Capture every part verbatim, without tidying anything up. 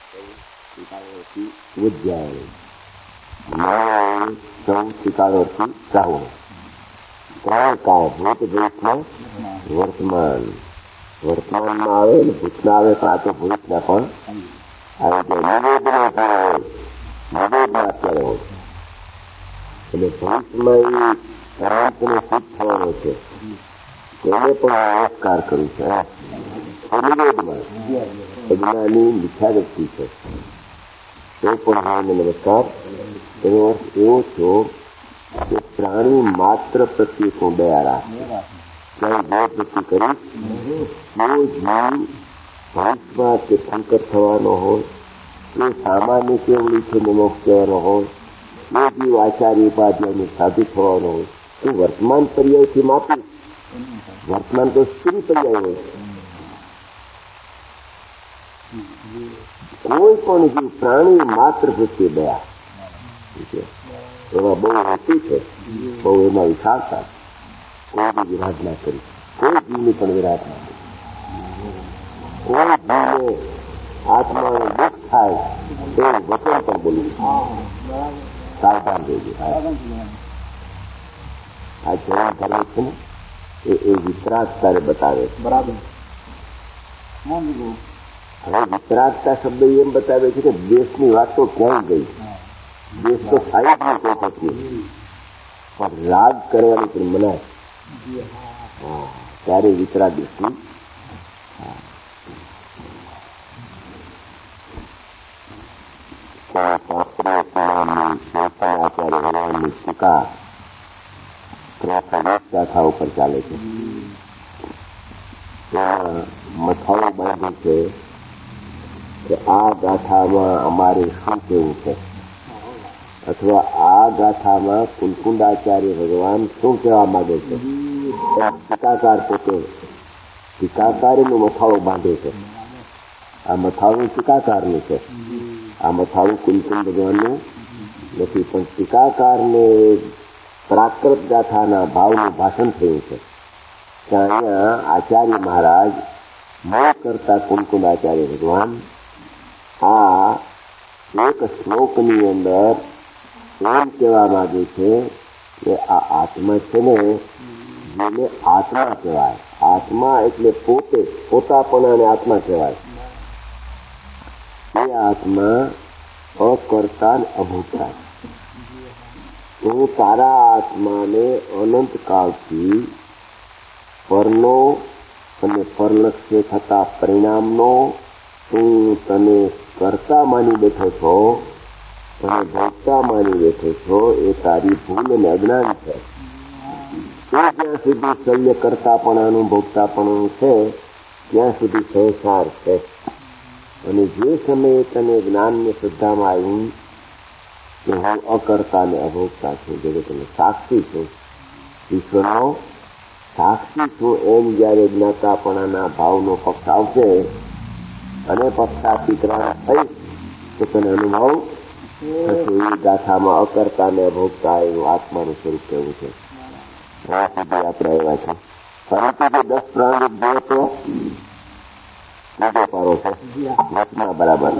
વિદ્યા સૌ શિકારોથી ચાહું ત્રણ કાળ ભૂત ભૂતમાં વર્તમાન વર્તમાનમાં આવે ને ભૂતના આવે પણ આ તો ભૂતના પણ આવી જાય નિવેદના થાય નિવેદના અત્યારે હોય એટલે ભવિષ્યમાં એ રામને સિદ્ધ થવાનો છે તેને પણ નમસ્કાર કર્યું છે નિવેદમાં અજ્ઞાની મીઠા વ્યક્તિ છે તો પણ ભાવને નમસ્કાર. તેનો અર્થ એવો છો કે પ્રાણી માત્ર પ્રત્યે હું દયા રાખ ક્યાંય જે પ્રતિ કરીશ એ જીવ ભવિષ્યમાં કે શંકર થવાનો હોય એ સામાન્ય કેવડી છે મોક્ષ કહેવાનો હોય એ જીવ આચાર્ય ઉપાધ્યાયનું સાધુ થવાનો હોય તો વર્તમાન પર્યાયથી માપી વર્તમાન તો સ્ત્રી પર્યાય હોય કોઈ પણ જીવ પ્રાણી માત્ર પ્રત્યે દયા એમાં બહુ હેતુ છે બહુ એમાં વિશાળતા કોઈની વિરાટ ના કરી કોઈ જીવની પણ વિરાટ ના કરી કોઈ જીવને આત્માને દુઃખ થાય એવું વચન પણ બોલવું સાવધાન રહેજો. આ જૈન ધર્મ છે ને એ એ વિતરાગતાને બતાવે છે. બરાબર. હવે વિતરાગતા શબ્દ એમ બતાવે છે કે દેશની વાત તો ક્યાંય ગઈ દેશ તો સાહિત્યની કોઈ થતી પણ રાગ કરવાની પણ મનાય ત્યારે વિતરાગ દૃષ્ટિ. આચાર્ય ભગવાનની ટીકા ગાથા ઉપર ચાલે છે. ત્યાં મથાળો બાંધે છે કે આ ગાથામાં અમારે શું કેવું છે અથવા આ ગાથામાં કુલકુંડાચાર્ય ભગવાન શું કહેવા માંગે છે. ટીકાકાર પોતે ટીકાકારીનું મથાળો બાંધે છે. આ મથાળું ટીકાકારનું છે. આ મથાળું કુલકુંડ ભગવાનનું નથી પણ ટીકાકારને પ્રાકૃત ગાથાના ભાવનું ભાષણ થયું છે. ત્યાં અહીંયા આચાર્ય મહારાજ ન કરતા કુલકુંડાચાર્ય ભગવાન આ એક શ્લોકની અંદર એમ કહેવા માંગે છે કે આ આત્મા છે ને જેને આત્મા કહેવાય. આત્મા એટલે પોતે પોતાપણાને આત્મા કહેવાય. એ આત્મા અકર્તા ને અભૂતા. તો તારા આત્માને અનંત કાળથી પરનો અને પરલક્ષ્ય થતા પરિણામનો તું તને કરતા માની બેઠો છો અને ભોગતા માની બેઠો છો એ તારી ભૂલ અને અજ્ઞાન છે. એ જ્યાં સુધી શલ્ય કરતાપણાનું ભોગતાપણાનું છે ત્યાં સુધી સંસાર છે. અને જે સમયે તને જ્ઞાનને શ્રદ્ધામાં આવ્યું કે હું અકર્તા ને અભોગતા છું જગતનો સાક્ષી છું ઈશ્વરનો સાક્ષી છું એમ જયારે જ્ઞાતાપણાના ભાવનો પક્ષ આવશે અને પક્ષાતિક્રમણ થઈ તો તને અનુભવ થશે. એ ગાથામાં અકર્તા ને અભોગતા એવું આત્માનું સ્વરૂપ કેવું છે. આ સુધી આપણે આવ્યા છે. પરંતુ જે દસ પ્રાણ જો તો બીજો પારો છે વચમાં બરાબર.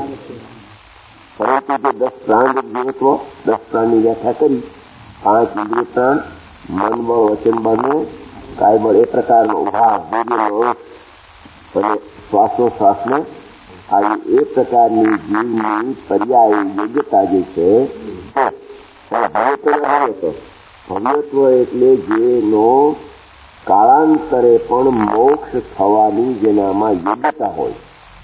પરંતુ જે દસ પ્રાણ જીવત્વ દસ પ્રાણની વ્યાખ્યા કરી પાંચ ઇન્દ્રિય પ્રાણ મન બળ વચન બળનું કાયબળ એ પ્રકારનો ઉભા વીર્યનો અને શ્વાસોશ્વાસનો આવી એ પ્રકારની જીવની પર્યાય યોગ્યતા જે છે ભવ્યત્વ ભવ્યત્વ ભવ્યત્વ એટલે જેનો કાળાંતરે પણ મોક્ષ થવાની જેનામાં યોગ્યતા હોય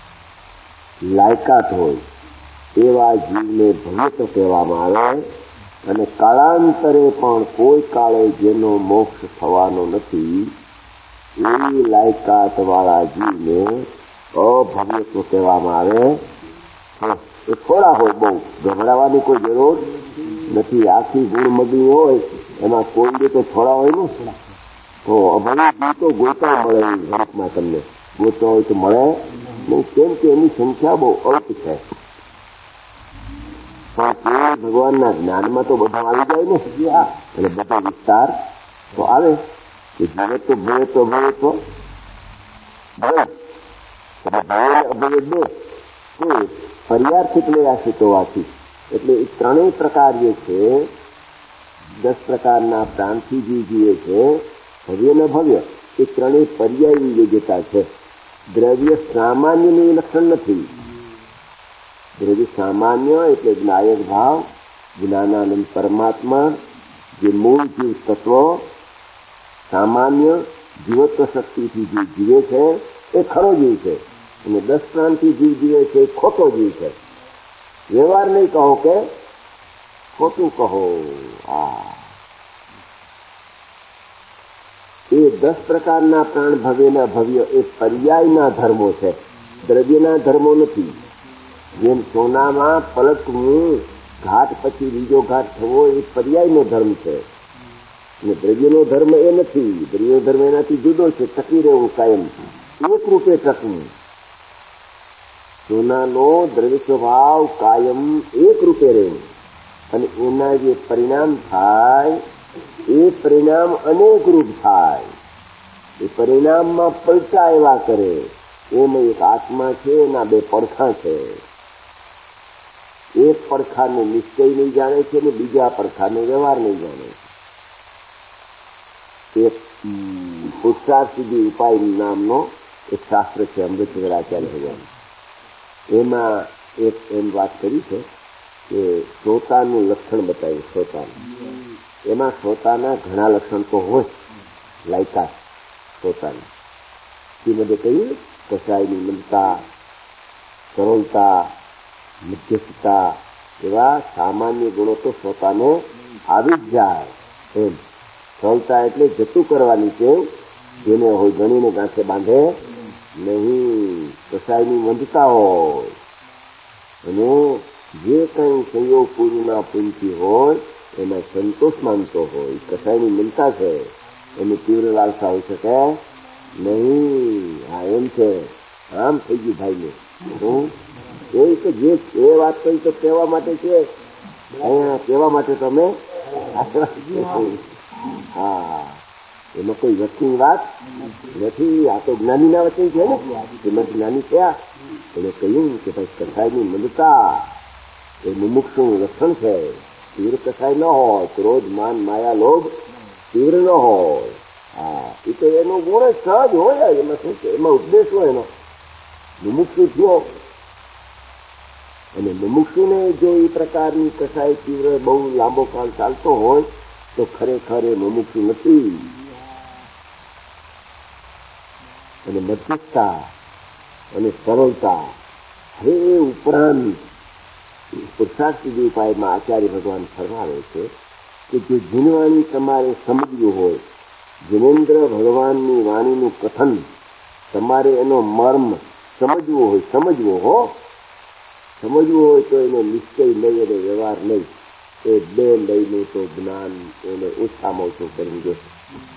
લાયકાત હોય એવા જીવને ભવ્યત્વ કહેવામાં આવે. અને કાળાંતરે પણ કોઈ કાળે જેનો મોક્ષ થવાનો નથી એવી લાયકાત વાળા જીવને અભવ્યત્વ કહેવામાં આવે. એ થોડા હોય બહુ ગભરાવાની કોઈ જરૂર નથી. આખી ગુણ મગી હોય એમાં કોઈ તો થોડા હોય ને તો અભવ્ય જીવ તો ગોતા મળે ગણિતમાં તમને ગોતો હોય તો મળે નહીં કેમ કે એની સંખ્યા બહુ અલ્પ છે. પણ કેવળ ભગવાનના જ્ઞાનમાં તો બધા આવી જાય ને એટલે બધો વિસ્તાર તો આવે કે જીવે તો ભવે તો ભવે તો ભવે એટલે ભવે અભવે બે પર્યાર્થિક લઈ આશ્રિત હોવાથી. એટલે એ ત્રણેય પ્રકાર જે છે, દસ પ્રકારના પ્રાણથી જીવ જીવે છે, ભવ્ય ને ભવ્ય, એ ત્રણેય પર્યાયની યોગ્યતા છે. દ્રવ્ય સામાન્યનું લક્ષણ નથી. દ્રવ્ય સામાન્ય એટલે જ્ઞાયક ભાવ, જ્ઞાનાનંદ પરમાત્મા, જે મૂળ જીવ તત્વ સામાન્ય જીવત્વ શક્તિથી જીવ જીવે છે એ ખરો જીવ છે, અને દસ પ્રાણથી જીવ જીવે છે એ ખોટો જીવ છે. વ્યવહાર નહીં કહો કે ખોટું કહો. આ એ દસ પ્રકારના પ્રાણ ભવ્યના ભવ્ય એ પર્યાયના ધર્મો છે, દ્રવ્યના ધર્મો નથી. જેમ સોનામાં પલટવું, ઘાટ પછી બીજો ઘાટ થવો, એ પર્યાયનો ધર્મ છે, અને દ્રવ્યનો ધર્મ એ નથી. દ્રવ્યનો ધર્મ એનાથી જુદો છે, ટકી રહેવું કાયમ, એક રૂપે ટકવું. સોનાનો દ્રવ્ય સ્વભાવ કાયમ એક રૂપે રહેવું, અને એના જે પરિણામ થાય એ પરિણામ અનેક રૂપ થાય. એ પરિણામમાં પલટા એવા કરે. એમાં એક આત્મા છે, એના બે પડખા છે. એક પડખાને નિશ્ચય નહીં જાણે છે ને બીજા પડખાને વ્યવહાર નહીં જાણે છે. એક પુરુષાર્થ સિદ્ધિ ઉપાય નામનો એક શાસ્ત્ર છે, અમૃતસરાચાર્ય ભગવાન. એમાં એક એમ વાત કરી છે કે શ્રોતાનું લક્ષણ બતાવ્યું. શ્રોતાનું એમાં શ્રોતાના ઘણા લક્ષણ તો હોય, લાયકાત શ્રોતાની. એ બધે કહ્યું કસાયની મમતા, સરળતા, મધ્યસ્થતા, એવા સામાન્ય ગુણો તો શ્રોતાને આવી જ જાય. એમ સરળતા એટલે જતું કરવાની ટેવ, જેને હોય ગણીને ગાંઠે બાંધે નહીં. કસાયની મંદતા હોય, અને જે કંઈ સંયોગ પૂર્વના પૂનથી હોય એમાં સંતોષ માનતો હોય. કસાયની મનતા છે, એની તીવ્ર લાલસા હોઈ શકે નહીં. હા એમ છે, આમ થઈ ગયું ભાઈને. હું એ કે જે એ વાત કરી તો કહેવા માટે છે, અહીંયા કહેવા માટે તમે હા, એમાં કોઈ વચની વાત નથી. આ તો જ્ઞાનીના વચન છે ને, એમાં જ્ઞાની થયા. એને કહ્યું કે ભાઈ કસાયની મંદતા એ મુમુક્ષુનું લક્ષણ છે. તીવ્ર કસાય ન હોય, ક્રોધ માન માયા લોભ તીવ્ર ન હોય. હા, એ તો એનો ગુણ જ સહજ હોય. એમાં શું છે, એમાં ઉપદેશ હોય એનો. મુમુક્ષુ થયો, અને મુમુક્ષુને જો એ પ્રકારની કસાય તીવ્ર બહુ લાંબો કાળ ચાલતો હોય તો ખરેખર એ મુમુક્ષુ નથી. અને મધ્યસ્થતા અને સરળતા, હવે એ ઉપરાંત પુરુષાર્થ સિદ્ધિ ઉપાયમાં આચાર્ય ભગવાન ફરમાવે છે કે જો જીનવાણી તમારે સમજવું હોય, જીનેન્દ્ર ભગવાનની વાણીનું કથન તમારે એનો મર્મ સમજવો હોય, સમજવો હો સમજવું હોય તો એને નિશ્ચય નહીં અને વ્યવહાર નહીં, એ બે લઈનું તો જ્ઞાન એને ઓછામાં ઓછું કરવું જોઈએ.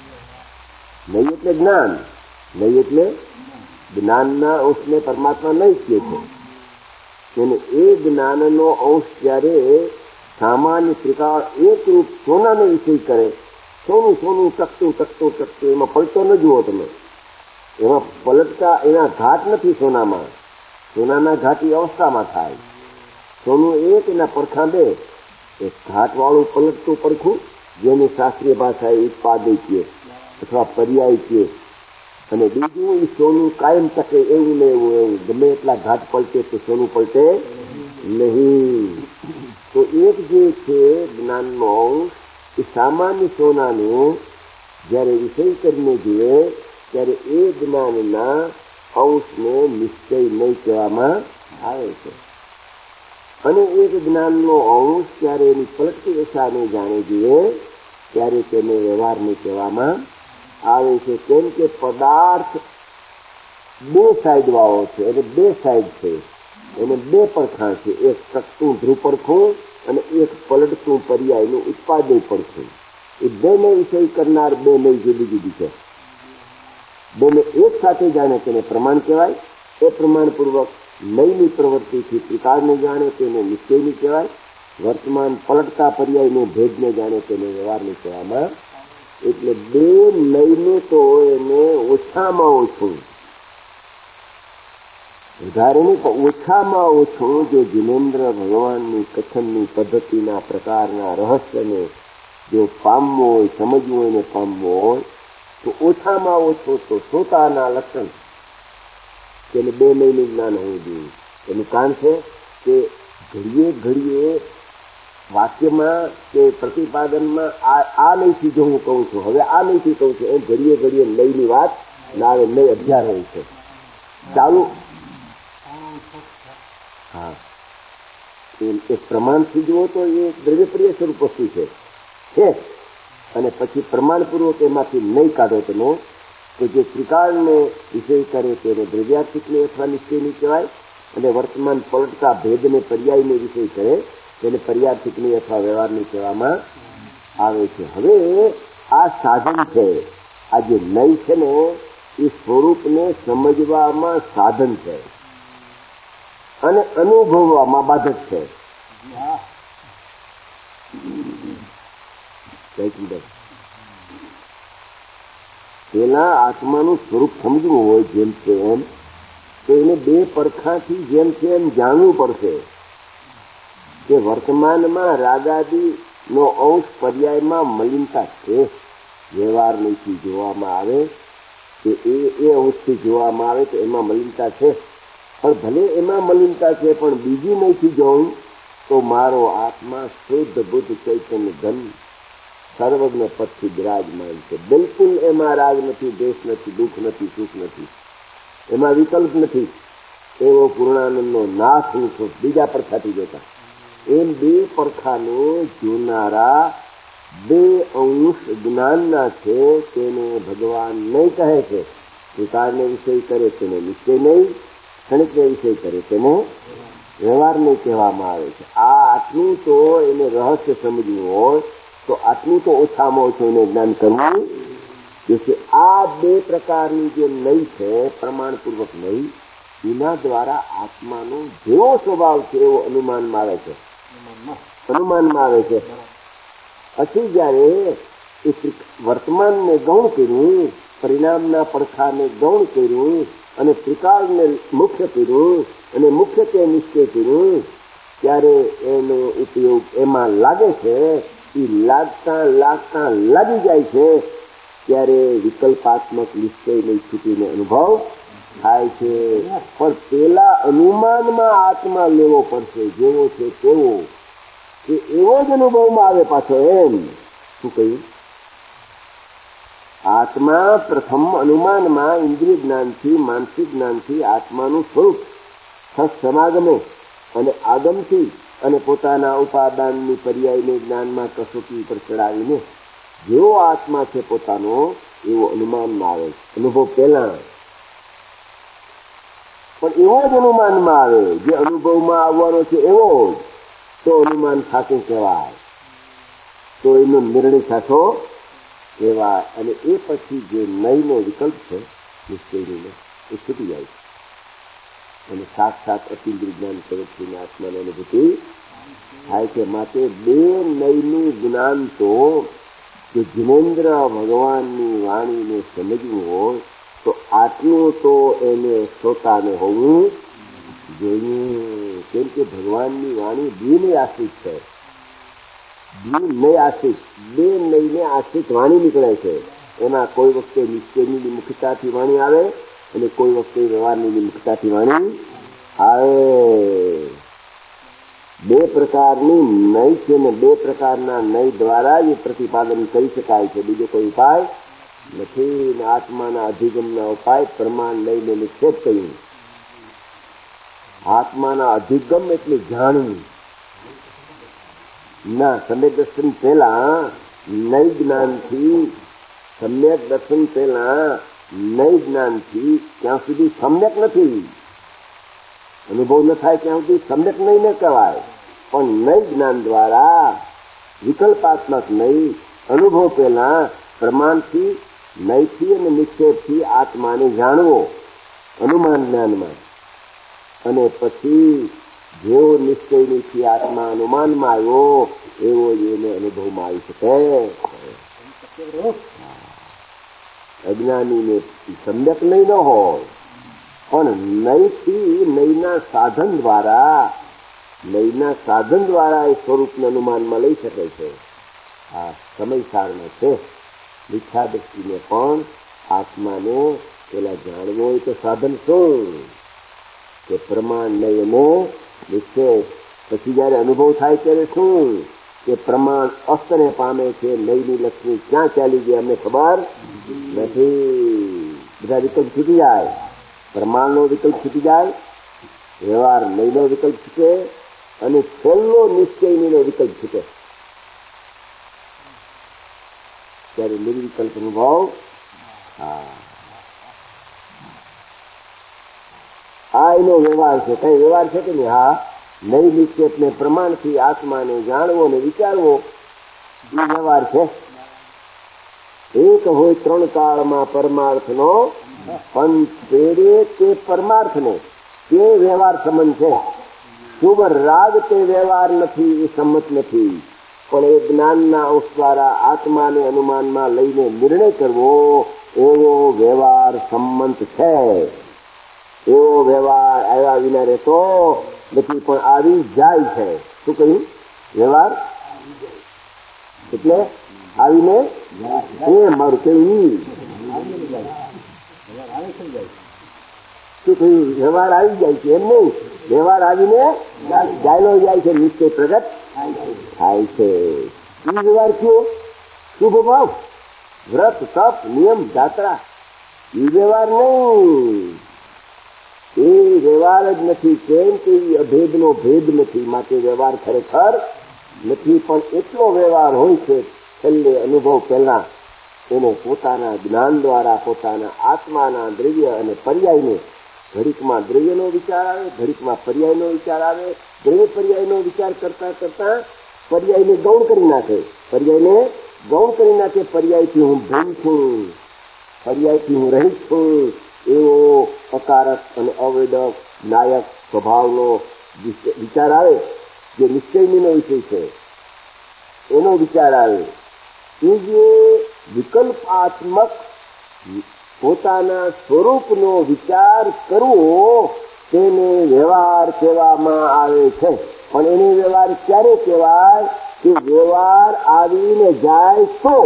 નહીં એટલે જ્ઞાન, નહીં એટલે જ્ઞાનના અંશને પરમાત્મા નહીં કહે છે. અને એ જ્ઞાનનો અંશ જ્યારે સામાન્ય ત્રિકાળ એકરૂપ સોનાનો વિષય કરે, સોનું સોનું ટકતું ટકતું ટકતું, એમાં પલટો ન જુઓ તમે. એમાં પલટતા એના ઘાટ નથી સોનામાં. સોનાના ઘાટ એ અવસ્થામાં થાય. સોનું એક, એના પડખા બે. એક ઘાટવાળું પલટતું પડખું, જેની શાસ્ત્રીય ભાષા એ ઉત્પાદય કહે અથવા પર્યાય કહે, અને બીજું એ સોનું કાયમ ટકે એવું ને એવું એવું. ગમે એટલા ઘાટ પલટે તો સોનું પલટે નહીં. તો એક જે છે જ્ઞાનનો અંશ, એ સામાન્ય સોનાનું જ્યારે વિષય કરીને જુએ ત્યારે એ જ્ઞાનના અંશને નિશ્ચય નહીં કહેવામાં આવે છે. અને એક જ્ઞાનનો અંશ ત્યારે એની પલટતી દશાને જાણે જુએ ત્યારે તેને વ્યવહારને કહેવામાં આવે છે. કેમ કે પદાર્થ બે સાઈડ વાળો છે, એને બે સાઈડ છે, એને બે પડખાં છે. એક ટકતું ધ્રુવ પડખું અને એક પલટતું પર્યાયનું ઉત્પાદય પડખું. એ બેને વિષય કરનાર બે નહીં જુદી જુદી છે. બેને એક સાથે જાણે તેને પ્રમાણ કહેવાય. એ પ્રમાણપૂર્વક નયની પ્રવૃત્તિથી ત્રિકાળને જાણે તેને નિશ્ચયની કહેવાય. વર્તમાન પલટતા પર્યાયને ભેદને જાણે તેને વ્યવહારને કહેવામાં. એટલે બે નયનું તો એને ઓછામાં ઓછું વધારે નહીં પણ ઓછામાં ઓછું જો જીનેન્દ્ર ભગવાનની કથનની પદ્ધતિના પ્રકારના રહસ્યને જો પામવું હોય, સમજવું હોય ને પામવું હોય તો ઓછામાં ઓછું તો શ્રોતાના લક્ષણ તેને બે મહિને જ્ઞાન હોવું જોઈએ. એનું કારણ છે કે ઘડીએ ઘડીએ વાક્યમાં કે પ્રતિપાદનમાં આ આ નહીંથી જો હું કહું છું, હવે આ નહીંથી કહું છું, એમ ઘડીએ ઘડીએ નઈની વાત ના આવે. નઈ અગિયાર હોય છે ચાલુ. હા, એ પ્રમાણથી જુઓ તો એ દ્રવ્યપ્રિય સ્વરૂપ વસ્તુ છે છે અને પછી પ્રમાણપૂર્વક એમાંથી નહીં કાઢો તમે તો જે ત્રિકાળને વિષય કરે તેને દ્રવ્યાર્થિકને અથવા નિશ્ચયની કહેવાય, અને વર્તમાન પલટતા ભેદને પર્યાયને વિષય કરે તેને પર્યાર્થિકની અથવા વ્યવહારની કહેવામાં આવે છે. હવે આ સાધન છે, આ જે નઈ છે ને એ સ્વરૂપને સમજવામાં સાધન છે અને અનુભવવામાં બાધક છે. પેલા આત્માનું સ્વરૂપ સમજવું હોય જેમ છે એમ, તો એને બે પડખાથી જેમ છે એમ જાણવું પડશે કે વર્તમાનમાં રાગાદી નો અંશ પર્યાયમાં મલિનતા છે. વ્યવહારથી જોવામાં આવે કે એ એ અંશથી જોવામાં આવે તો એમાં મલિનતા છે, પણ ભલે એમાં મલિનતા છે પણ બીજી નહીંથી જોઉં તો મારો આત્મા શુદ્ધ બુદ્ધ ચૈતન્ય ધન સર્વજ્ઞ પદથી બિરાજમાન છે. બિલકુલ એમાં રાગ નથી, દ્વેષ નથી, દુઃખ નથી, સુખ નથી, એમાં વિકલ્પ નથી. એવો પૂર્ણાનંદનો નાશ હું છું બીજા પડખાથી જોતા. એમ બે પડખાને જોનારા બે અંશ જ્ઞાનના છે તેને ભગવાન નહીં કહે છે. વિકારને વિષય કરે તેને નિશ્ચય નહીં, ક્ષણિકને વિષય કરે તેને વ્યવહાર નહીં કહેવામાં આવે છે. આ આટલું તો એને રહસ્ય સમજવું હોય તો આટલું તો ઓછામાં ઓછું એને જ્ઞાન કરવું. જેથી આ બે પ્રકારની જે નઈ છે પ્રમાણપૂર્વક નઈ, એના દ્વારા આત્માનો જેવો સ્વભાવ છે એવો અનુમાનમાં આવે છે અનુમાનમાં આવે છે પછી જયારે એ વર્તમાનને ગૌણ કર્યું, પરિણામના પડખાને ગૌણ કર્યું અને ત્રિકાળને મુખ્ય કર્યું અને મુખ્ય તે નિશ્ચય કર્યું, ત્યારે એનો ઉપયોગ એમાં લાગે છે. એ લાગતા લાગતા લાગી જાય છે ત્યારે વિકલ્પાત્મક નિશ્ચયને છૂટીને અનુભવ થાય છે. પણ પેલા અનુમાનમાં આત્મા લેવો પડશે જેવો છે તેવો, કે એવો જ અનુભવમાં આવે પાછો. એમ શું કહ્યું? આત્મા પ્રથમ અનુમાનમાં ઇન્દ્રિય જ્ઞાનથી, માનસિક જ્ઞાનથી આત્માનું સ્વરૂપ સમાગમે અને આગમથી અને પોતાના ઉપાદાનની પર્યાયને જ્ઞાનમાં કસોટી પર ચડાવીને જેવો આત્મા છે પોતાનો એવો અનુમાનમાં આવે. અનુભવ પહેલા પણ એવો જ અનુમાનમાં આવે જે અનુભવમાં આવવાનો છે એવો જ, તો અનુમાન સાચું કહેવાય, તો એનો નિર્ણય સાચો કહેવાય. અને એ પછી જે નઈનો વિકલ્પ છે નિશ્ચયનો એ છૂટી જાય અને સાક્ષાત અતિન્દ્રિય જ્ઞાન સ્વરૂપથી આત્માની અનુભૂતિ થાય છે. માટે બે નઈનું જ્ઞાન તો જો જીનેન્દ્ર ભગવાનની વાણીને સમજવું હોય તો આટલું તો એને શ્રોતાને હોવું જોઈએ. કેમ કે ભગવાનની વાણી દ્વિને આશ્રિત છે, દ્વિને આશ્રિત, બે નઈને આશ્રિત વાણી નીકળે છે. એમાં કોઈ વખતે નિશ્ચયની મુખ્યતાથી વાણી આવે અને કોઈ વખતે વ્યવહારની મુખ્યતાથી વાણી આવે. બે પ્રકારની નઈ છે ને બે પ્રકારના નઈ દ્વારા એ પ્રતિપાદન કરી શકાય છે, બીજો કોઈ ઉપાય નથી. આત્માના અધિગમના ઉપાય પ્રમાણ લઈને નિક્ષેપ કર્યું. આત્માના અધિગમ એટલે જાણવું ના. સમ્યક દર્શન પહેલા નઈ જ્ઞાનથી, સમ્યક દર્શન પહેલા નઈ જ્ઞાનથી ત્યાં સુધી સમ્યક નથી, અનુભવ ન થાય ત્યાં સુધી સમ્યક નહીં ન કહેવાય. પણ નઈ જ્ઞાન દ્વારા વિકલ્પાત્મક નહીં, અનુભવ પહેલા પ્રમાણથી, નઈથી અને નિક્ષેપથી આત્માને જાણવો અનુમાન જ્ઞાનમાં, અને પછી જેવો નિશ્ચયથી આત્મા અનુમાનમાં આવ્યો એવો જ એને અનુભવમાં આવી શકે. અજ્ઞાનીને સમ્યક નહીં ન હોય પણ નયથી નયના સાધન દ્વારા નયના સાધન દ્વારા એ સ્વરૂપને અનુમાનમાં લઈ શકે છે. આ સમય સારનો છે. મિથ્યા દ્રષ્ટિને પણ આત્માને પેલા જાણવો હોય તો સાધન શું કે પ્રમાણ નયને નિશ્ચય. પછી જયારે અનુભવ થાય ત્યારે શું કે પ્રમાણ અસ્તને પામે છે. નયની લક્ષ્મી ક્યાં ચાલી ગઈ અમને ખબર નથી. બધા વિકલ્પ છૂટી જાય. પ્રમાણનો વિકલ્પ છૂટી જાય, વ્યવહાર નયનો વિકલ્પ છૂટે અને છેલ્લો નિશ્ચયનો વિકલ્પ છૂટે. ત્યારે નિર્વિકલ્પ અનુભવ. હા, આ એનો વ્યવહાર છે. કઈ વ્યવહાર છે કે નહીં? હા, નય નિક્ષેપ ને પ્રમાણથી આત્માને જાણવો ને વિચારવો એ વ્યવહાર છે. એક હોય ત્રણ કાળમાં પરમાર્થનો પંચ પેરે તે પરમાર્થને તે વ્યવહાર સંબંધ છે. શુભ રાગ તે વ્યવહાર નથી, એ સંમત નથી. પણ એ જ્ઞાનના અંશ દ્વારા આત્માને અનુમાનમાં લઈને નિર્ણય કરવો એવો વ્યવહાર સંમત છે. એવો વ્યવહાર આવ્યા વિના રહેતો નથી, પણ આવી જાય છે. શું કહ્યું? વ્યવહાર એટલે આવીને એ મારું કેવું શું કહ્યું? વ્યવહાર આવી જાય છે. એમ નહીં, વ્યવહાર આવીને ચાલ્યો જાય છે. નિશ્ચય પ્રગટ થાય છે. એ વ્યવહાર કયો? શુભ ભાવ, વ્રત, તપ, નિયમ, જાત્રા. એ વ્યવહાર નહીં. એ વ્યવહાર જ નથી. કેમ કે એ અભેદનો ભેદ નથી, માટે વ્યવહાર ખરેખર નથી. પણ એટલો વ્યવહાર હોય છે છેલ્લે અનુભવ પહેલા એને પોતાના જ્ઞાન દ્વારા પોતાના આત્માના દ્રવ્ય અને પર્યાયને, ઘડીકમાં દ્રવ્યનો વિચાર આવે, ઘડીકમાં પર્યાયનો વિચાર આવે. દ્રવ્ય પર્યાયનો વિચાર કરતા કરતા પર્યાયને ગૌણ કરી નાખે. પર્યાયને ગૌણ કરી નાખે. પર્યાયથી હું ભૂલ છું, પર્યાયથી હું રહિત છું, એવો અકારક અને અવેદક નાયક સ્વભાવનો વિચાર આવે. જે નિશ્ચયનો વિષય છે એનો વિચાર આવે. એ જે વિકલ્પાત્મક પોતાના સ્વરૂપનો વિચાર કરવો તેને વ્યવહાર કહેવામાં આવે છે. પણ એને વ્યવહાર ક્યારે કહેવાય કે વ્યવહાર આવીને જાય તો.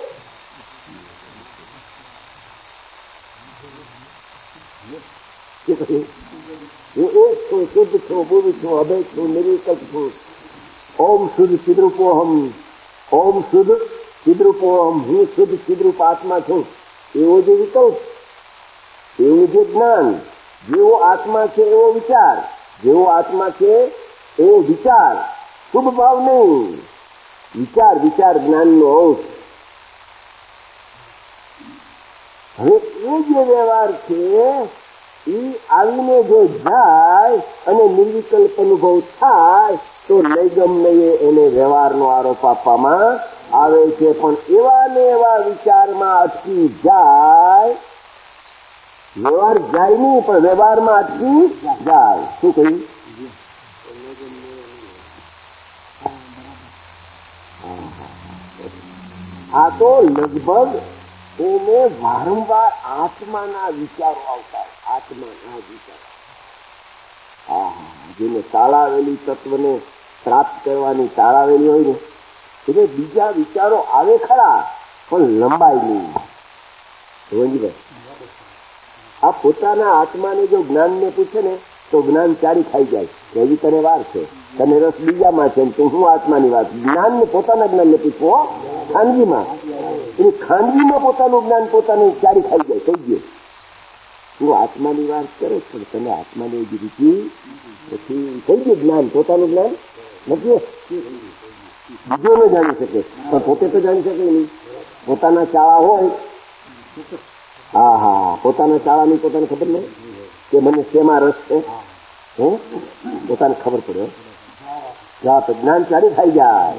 હું એક છું, શુદ્ધ છું, બુદ્ધ છું, અભય છું, નિર્વિકલ્પ છું. ઓમ શુદ્ધ ચિદ્રૂપોહમ, ઓમ શુદ્ધ ચિદ્રૂપોહમ, હું શુદ્ધ ચિદ્રૂપ આત્મા છું. એવો જે વિકલ્પ, એવું જે જ્ઞાન, જેવો આત્મા છે એવો વિચાર, જેવો આત્મા છે એવો વિચાર. શુભ ભાવ નહીં, વિચાર, વિચાર જ્ઞાનનો અંશ. હવે એ જે વ્યવહાર છે એ આવીને જો જાય અને નિર્વિકલ્પ અનુભવ થાય તો નૈગમ્ય એને વ્યવહારનો આરોપ આપવામાં આવે છે. પણ એવા ને એવા વિચારમાં અટકી જાય. વ્યવહાર જાય નહીં, પણ વ્યવહારમાં અટકી જાય. શું કહ્યું? આ તો લગભગ એને વારંવાર આત્માના વિચારો આવતા. આત્માના વિચારો. હા, જેને તાળાવેલી તત્વને પ્રાપ્ત કરવાની તાળાવેલી હોય ને એટલે બીજા વિચારો આવે ખરા, પણ લંબાઈ નહીં. સમજીભાઈ, આ પોતાના આત્માને જો જ્ઞાનને પૂછે ને તો જ્ઞાન ચારી ખાઈ જાય કે હજી તને વાર છે, તને રસ બીજામાં છે, તો હું આત્માની વાત. જ્ઞાનને પોતાના જ્ઞાનને પૂછવો ખાનગીમાં, એની ખાનગીમાં પોતાનું જ્ઞાન પોતાનું ચારી ખાઈ જાય. થઈ ગયું, તું આત્માની વાત કરે પણ તને આત્માની જ રીતિ પછી થઈ ગયું. જ્ઞાન પોતાનું જ્ઞાન નથી, બીજો ન જાણી શકે પણ પોતે તો જાણી શકે નહીં. પોતાના ચાળા હોય, હા હા, પોતાના ચાળાની પોતાને ખબર નહીં કે મને શેમાં રસ છે, હે પોતાને ખબર પડે. જ્ઞાન ચારી ખાઈ જાય.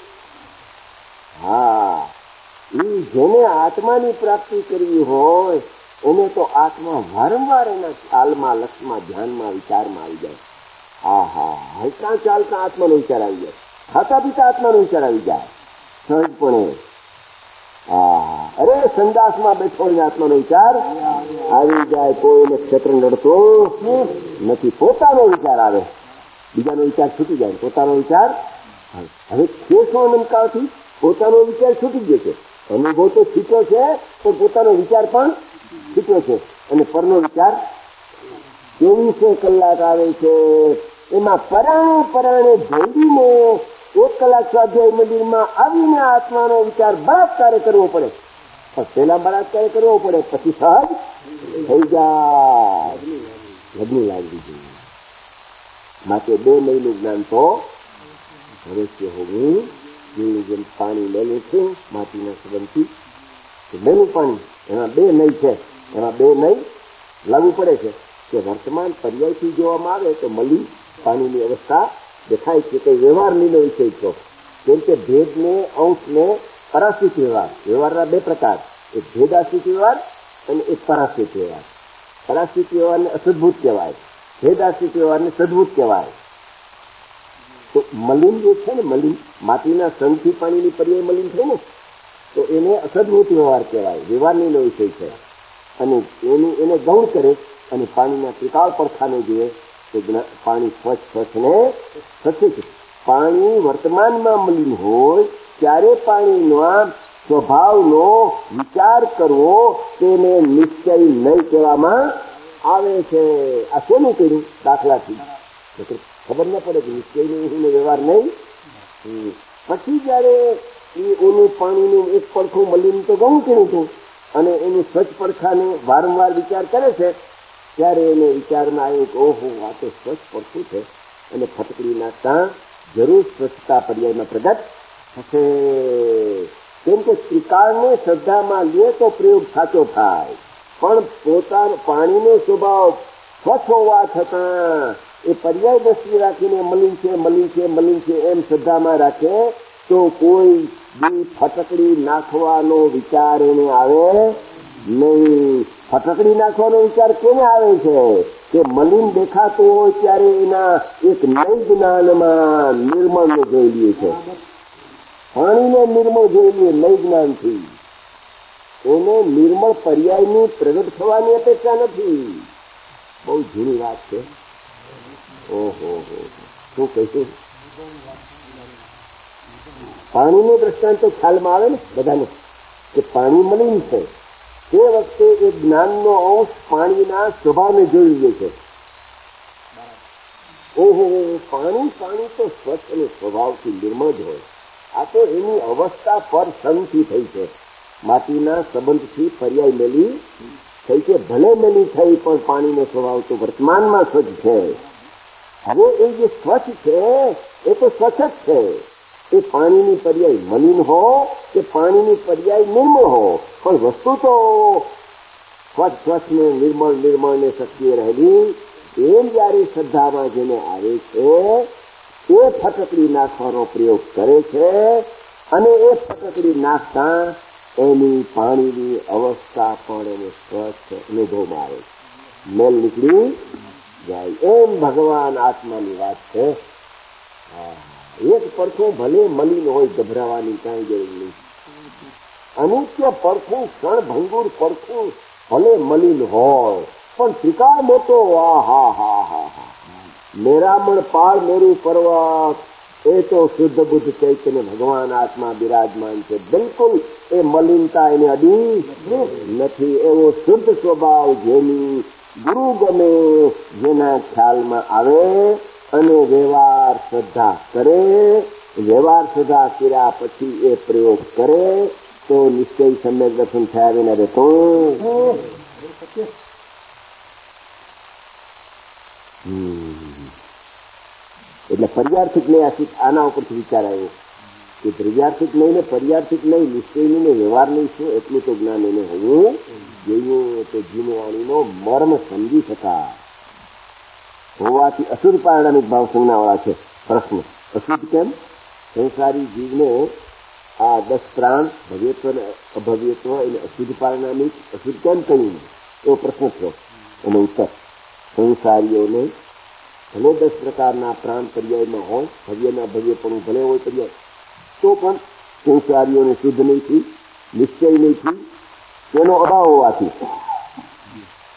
હા, એ જેને આત્માની પ્રાપ્તિ કરવી હોય એને તો આત્મા વારંવાર એના ખ્યાલમાં, લક્ષમાં, ધ્યાનમાં, વિચારમાં આવી જાય. હા હા, હલકા ચાલતા આત્માનો વિચાર આવી જાય, ખાતા પીતા આત્માનો વિચાર આવી જાય સહજપણે. હા, અરે સંદાસમાં બેઠો આત્માનો વિચાર આવી જાય કોઈને ક્ષેત્ર નડતો નથી. પોતાનો વિચાર આવે, બીજાનો વિચાર છૂટી જાય, પોતાનો વિચાર હવે કેસો નમકાવથી પોતાનો વિચાર છૂટી ગયો છે. અનુભવ તો છૂટ્યો છે પણ પોતાનો વિચાર પણ છૂટ્યો છે. અને પરનો વિચાર ચોવીસે કલાક આવે છે. એમાં પરાણે પરાણે જોડીને એક કલાક સ્વાધ્યાય મંદિરમાં આવીને આત્માનો વિચાર બળાત્કાર કરવો પડે. પણ પહેલા બળાત્કાર કરવો પડે, પછી સહજ થઈ જાય. લગ્ન લાગવી જોઈએ. માટે બે મહિનું જ્ઞાન તો અવશ્ય હોવું જોઈએ. જેમ પાણી મેલું છે માટીના સંબંધથી, મેલું પાણી એમાં બે નઈ છે, એમાં બે નઈ લાગુ પડે છે કે વર્તમાન પર્યાયથી જોવામાં આવે તો મલી પાણીની અવસ્થા દેખાય છે. કે વ્યવહારનો વિષય છો. કેમ કે ભેદને અંશને પરાશ્રિત વ્યવહાર, વ્યવહારના બે પ્રકાર, એક ભેદાશ્રિત વ્યવહાર અને એક પરાશ્રિત વ્યવહાર. પરાશ્રિત વ્યવહારને અસદભૂત કહેવાય, ભેદાશ્રિત વ્યવહારને સદભૂત કહેવાય. તો મલિન જે છે ને, મલિન માટીના સંગથી પાણીની પર્યાય મલિન છે ને, તો એને અસદભૂત વ્યવહાર કહેવાય, વ્યવહારનો વિષય છે. અને એનું એને ગૌણ કરે અને પાણીના ત્રિકાળ પડખાને જોઈએ તો પાણી સ્વચ્છ સ્વચ્છ ને સ્વચ્છ છે. પાણી વર્તમાનમાં મલિન હોય ત્યારે પાણીના સ્વભાવનો વિચાર કરવો તેને નિશ્ચય નહીં કહેવામાં આવે છે. આ શેનું કર્યું? દાખલાથી ખબર ન પડે કે નિશ્ચય નહીં વ્યવહાર નહીં. પછી જયારે એનું પાણીનું એક પડખું મલિન તો ઘણું કર્યું હતું અને એનું સ્વચ્છ પડખાને વારંવાર વિચાર કરે છે ત્યારે એને વિચારમાં આવ્યું કે ઓહો, આ તો સ્વચ્છ પડખું છે અને ફટકડી નાખતા જરૂર સ્વચ્છતા પર્યાયમાં પ્રગટ થશે. કેમ કે ત્રિકાળને શ્રદ્ધામાં લે તો પ્રયોગ સાચો થાય, પણ પોતાનો પાણીનો સ્વભાવ સ્વચ્છ હોવા છતાં એ પર્યાય દ્રષ્ટિ રાખીને મલિન છે મલિન છે મલિન છે એમ શ્રદ્ધામાં રાખે તો કોઈ બી ફટકડી નાખવાનો વિચાર એને આવે નહીં. ફટકડી નાખવાનો વિચાર કેને આવે છે કે મલિન દેખાતો હોય ત્યારે એના એક નઈ જ્ઞાનમાં નિર્મળને જોઈ લે છે. પાણીને નિર્મળ જોઈ લે નઈ જ્ઞાનથી. એને નિર્મળ પર્યાયની પ્રગટ થવાની અપેક્ષા નથી. બહુ જૂની વાત છે. ઓહો શું કહીશું? પાણીનો દ્રષ્ટાંત તો ખ્યાલમાં આવે ને બધાને કે પાણી મલિન છે. તે વખતે એ જ્ઞાનનો અંશ પાણીના સ્વભાવને જોઈ લે છે. ઓહો, પાણી પાણી તો સ્વચ્છ અને સ્વભાવથી નિર્મળ જ હોય. આ તો એની અવસ્થા પર સંગથી થઈ છે. માટીના સંબંધથી પર્યાય મેલી થઈ છે. ભલે મેલી થઈ પણ પાણીનો સ્વભાવ તો વર્તમાનમાં સ્વચ્છ છે. હવે એ જે સ્વચ્છ છે એ તો સ્વચ્છ જ છે. એ પાણીની પર્યાય મલિન હો કે પાણીની પર્યાય નિર્મળ હો, પણ વસ્તુ તો સ્વચ્છ સ્વચ્છ ને નિર્મળ નિર્મળ ને સત્ય રહેલી. એમ જયારે શ્રદ્ધામાં જેને આવે છે એ ફટકડી નાખવાનો પ્રયોગ કરે છે અને એ ફટકડી નાખતા એની પાણીની અવસ્થા પણ એને સ્વચ્છ અનુભવમાં આવે, મેલ નીકળી જાય. એમ ભગવાન આત્માની વાત છે. એક પડખું ભલે મલિન હોય, ગભરાવાની કાંઈ જરૂર નહીં. અનિત્ય પડખું, ક્ષણ ભંગુર પડખું ભલે મલિન હોય પણ ત્રિકાળ મોટો, વાહ હા હા હા હા મેરામણ પાળ મેરું પર્વત, એ તો શુદ્ધ બુદ્ધ ચૈતન્ય ભગવાન આત્મા બિરાજમાન છે. બિલકુલ એ મલિનતા એને અડી નથી. એવો શુદ્ધ સ્વભાવ જેની ગુરુ ગમે, જેના ખ્યાલમાં આવે અને વ્યવહાર શ્રદ્ધા કરે, વ્યવહાર શ્રદ્ધા કર્યા પછી એ પ્રયોગ કરે તો નિશ્ચય સમ્યક દર્શન થયા વિના રહેતો. એટલે પર્યાર્થિક નહીં, આના ઉપરથી વિચાર આવ્યો કે દ્રવ્યાર્થિક નહીં ને પર્યાર્થિક નહીં, નિશ્ચયનું ને વ્યવહાર નહીં શું એટલું તો જ્ઞાન એને હોવું જોઈએ. તો જીવવાણીનો મર્મ સમજી શકાય હોવાથી અશુદ્ધ પારણામિક ભાવ સંજ્ઞાવાળા છે. પ્રશ્ન અશુદ્ધ કેમ? સંસારી જીવને આ દસ પ્રાણ ભવ્યત્વ અને અભવ્યત્વ એને અશુદ્ધ પારણામિક અશુદ્ધ કેમ કહ્યું? એવો પ્રશ્ન થયો. એનો ઉત્તર, સંસારીઓને ભલે દસ પ્રકારના પ્રાણ પર્યાયમાં હોય, ભવ્ય ના ભવ્ય પણ ભલે હોય પર્યાય, તો પણ સંસારીઓને શુદ્ધ નહીં થઈ, નિશ્ચય નહીં થઈ, તેનો અભાવ હોવાથી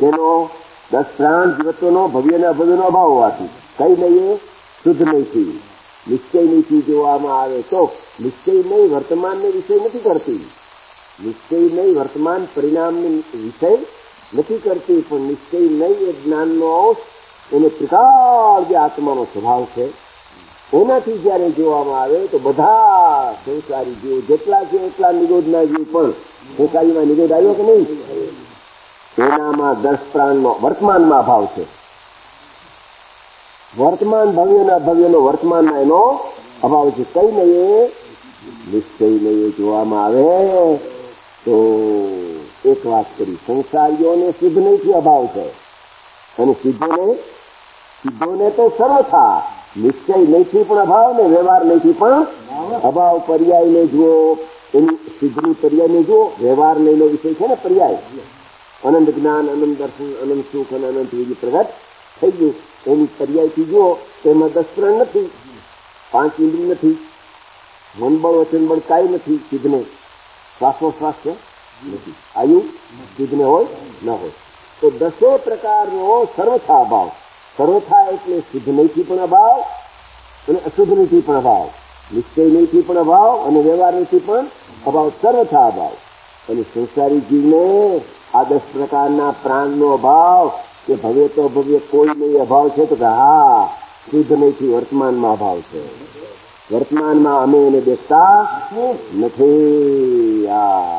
તેનો દસ પ્રાણ જીવત્વનો ભવ્ય અને અભવ્યનો અભાવ હોવાથી કઈ નહીં એ શુદ્ધ નહીંથી નિશ્ચય નહીંથી જોવામાં આવે તો નિશ્ચય નહીં વર્તમાનને વિષય નથી કરતી, નિશ્ચય નહીં વર્તમાન પરિણામને વિષય નથી કરતી, પણ નિશ્ચય નહીં એ જ્ઞાનનો અંશ એને ત્રિકાળ જે આત્માનો સ્વભાવ છે એનાથી જયારે જોવામાં આવે તો બધા સંસારી જીવો જેટલા છે એટલા નિરોધના જીવ પણ સંસારીમાં નિરોધ આવ્યો કે નહીં? એનામાં દસ પ્રાણનો વર્તમાનમાં અભાવ છે. વર્તમાન ભવ્યના ભવ્યનો વર્તમાનમાં એનો અભાવ છે. કઈ નહીં નિશ્ચય નહીં જોવામાં આવે તો એક વાત કરી, સંસારીઓને શુદ્ધ નહીંથી અભાવ છે અને સિદ્ધોને સિદ્ધોને તો સર્વથા નિશ્ચય નહીંથી પણ અભાવ ને વ્યવહાર નહીંથી પણ અભાવ. પર્યાયને જુઓ, એની સિદ્ધની પર્યાયને જુઓ, વ્યવહાર નહીંનો વિષય છે ને પર્યાય. અનંત જ્ઞાન, અનંત દર્શન, અનંત સુખ અને અનંત વિધિ પ્રગટ થઈ ગયું. એની પર્યાયથી જુઓ તેમાં દસ પ્રાણ નથી, પાંચ ઇન્દ્રિય નથી, મનબળ વચનબળ કાંઈ નથી. સિદ્ધને શ્વાસોશ્વાસ છે નથી, આયુ સિદ્ધને હોય ન હોય તો દસે પ્રકારનો સર્વથા અભાવ. સર્વથા એટલે શુદ્ધ નહીંથી પણ અભાવ અને અશુદ્ધ નહીંથી પણ અભાવ, નિશ્ચય નહીંથી પણ અભાવ અને વ્યવહાર નહીંથી પણ અભાવ, સર્વથા અભાવ. અને સંસારી જીવને આ દસ પ્રકારના પ્રાણનો અભાવ કે ભવ્ય તો ભવ્ય કોઈ નહીં અભાવ છે તો કે હા શુદ્ધ નહીંથી વર્તમાનમાં અભાવ છે. વર્તમાનમાં અમે એને દેખતા નથી.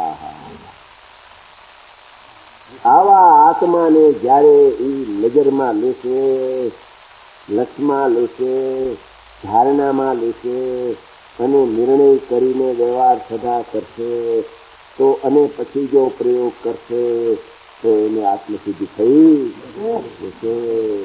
આવા આત્માને જયારે એ નજરમાં લેશે, લક્ષમાં લેશે, ધારણામાં લેશે અને નિર્ણય કરીને વ્યવહાર સદા કરશે તો અને પછી જો પ્રયોગ કરશે તો એને આત્મસિદ્ધિ થઈ જશે.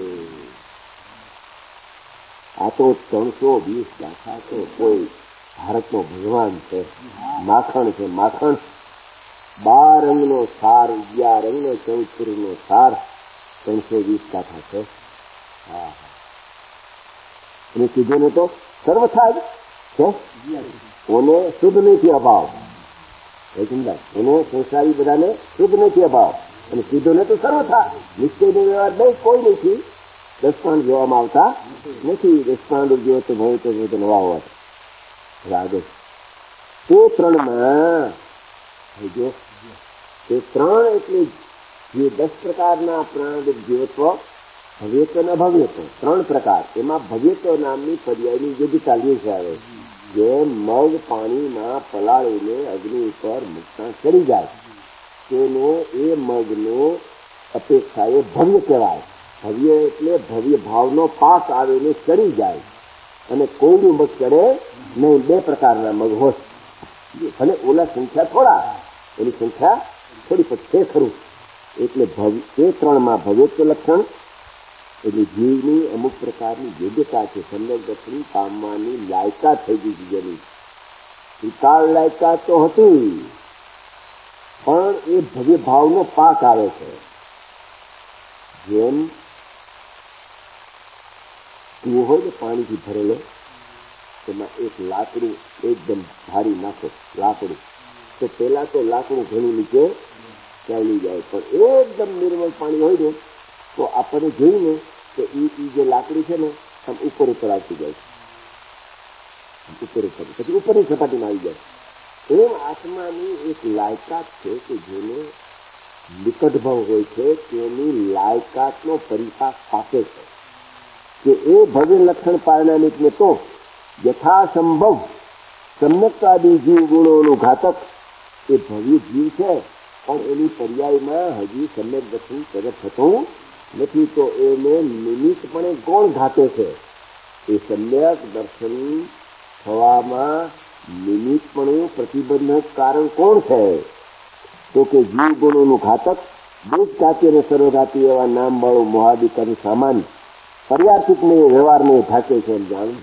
આ તો ત્રણસો વીસ દાખલા તો કોઈ ભારતનો ભગવાન છે, માખણ છે, માખણ. બાર રંગનો સાર, અગિયાર રંગનો ચૌદપુરનો સાર, ત્રણસો વીસ ગાથા છે. હા, અને કીધું ને તો સર્વથા જ છે. ઓને શુદ્ધ નથી અભાવ, એને સંસારી બધાને શુદ્ધ નથી અભાવ અને સીધો ને તો સર્વથા નિશ્ચયનો વ્યવહાર નહીં, કોઈ નથી. દસપાંડ જોવામાં આવતા નથી. દસપાંડ જો તો ભય તો નવા હોવા આગળ તે ત્રણમાં જો તે ત્રણ એટલે જે દસ પ્રકારના પ્રાણ જીવત્વ ભવ્યત્વ અને અભવ્યત્વ ત્રણ પ્રકાર, એમાં ભવ્યત્વ નામની પર્યાયની યોગ્યતા લેશે આવે. જેમ મગ પાણીમાં પલાળીને અગ્નિ ઉપર મૂકતા ચડી જાય તેનો એ મગનો અપેક્ષા એ ભવ્ય કહેવાય. ભવ્ય એટલે ભવ્ય ભાવનો પાક આવીને ચડી જાય અને કોઈનું મગ ચડે નહીં. બે પ્રકારના મગ હોય, ભલે ઓલા સંખ્યા થોડા, એની સંખ્યા થોડી પછી ખરું. એટલે ભવ્ય એ ત્રણમાં ભવ્યત્વ લક્ષણ એટલે જીવની અમુક પ્રકારની યોગ્યતા છે, સમ્યક દર્શન પામવાની લાયકાત થઈ ગઈ જેની ત્રિકાળ લાયકાત તો હતી પણ એ ભવ્ય ભાવનો પાક આવે છે. જેમ કૂવો હોય ને પાણીથી ભરેલો, એમાં એક લાકડું એકદમ ભારી નાખો લાકડું તો પેલા તો લાકડું ઘણું નીચે ચાલી જાય, પણ એકદમ નિર્મળ પાણી હોય ને તો આપણને જોઈને કે એ જે લાકડી છે ને આમ ઉપર ઉપર આવતી જાય, ઉપર ઉપર પછી ઉપરની સપાટીમાં આવી જાય. એમ આત્માની એક લાયકાત છે કે જેને નિકટ ભાવ હોય છે તેની લાયકાતનો પરિપાક પાકે છે કે એ ભવ્ય લક્ષણ પારણાનિકને તો યથાસંભવ સમ્યક્તાદી જીવ ગુણોનું ઘાતક એ ભવ્ય જીવ છે પણ એની પર્યાયમાં હજી સમ્યક દર્શન પ્રગટ થતું નથી. તો એને નિમિત્તપણે કોણ ઘાતે છે? એ સમ્યક દર્શન થવામાં નિમિત્તપણું પ્રતિબંધક કારણ કોણ છે? તો કે જીવ ગુણોનું ઘાતક દેશઘાતી અને સર્વઘાતી એવા નામ વાળું મોહાદિકાનું સામાન પર્યાર્થિકને વ્યવહારને ઢાકે છે. એમ જાણવું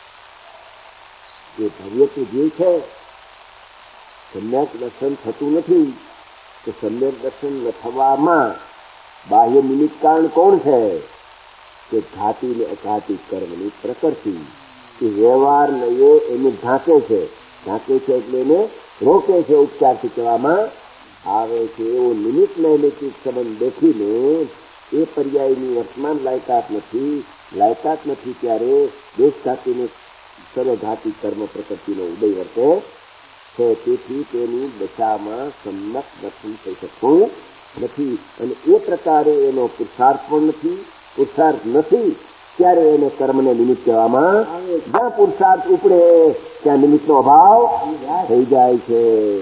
એ ભવ્ય તો જીવ છે, સમ્યક દર્શન થતું નથી. તો સમ્યક દર્શન ન થવામાં બાહ્ય નિમિત્ત કારણ કોણ છે? કે ઘાતી ને અઘાતી કર્મની પ્રકૃતિ એ વ્યવહાર લઈએ એને ઢાંકે છે. ઢાંકે છે એટલે એને રોકે છે, ઉપચારથી કહેવામાં આવે છે એવો નિમિત્ત નૈમિતિક સંબંધ દેખીને એ પર્યાયની વર્તમાન લાયકાત નથી લાયકાત નથી ત્યારે દેશઘાતીને સર્વઘાતી કર્મ પ્રકૃતિનો ઉદય વર્તે છે. તેથી તેની દશામાં સમ્યક દર્શન થઈ શકતું નથી અને એ પ્રકારે એનો પુરુષાર્થ પણ નથી. પુરુષાર્થ નથી ત્યારે એને કર્મને નિમિત્ત કહેવામાં. જ્યાં પુરુષાર્થ ઉપડે ત્યાં નિમિત્તનો અભાવ થઈ જાય છે.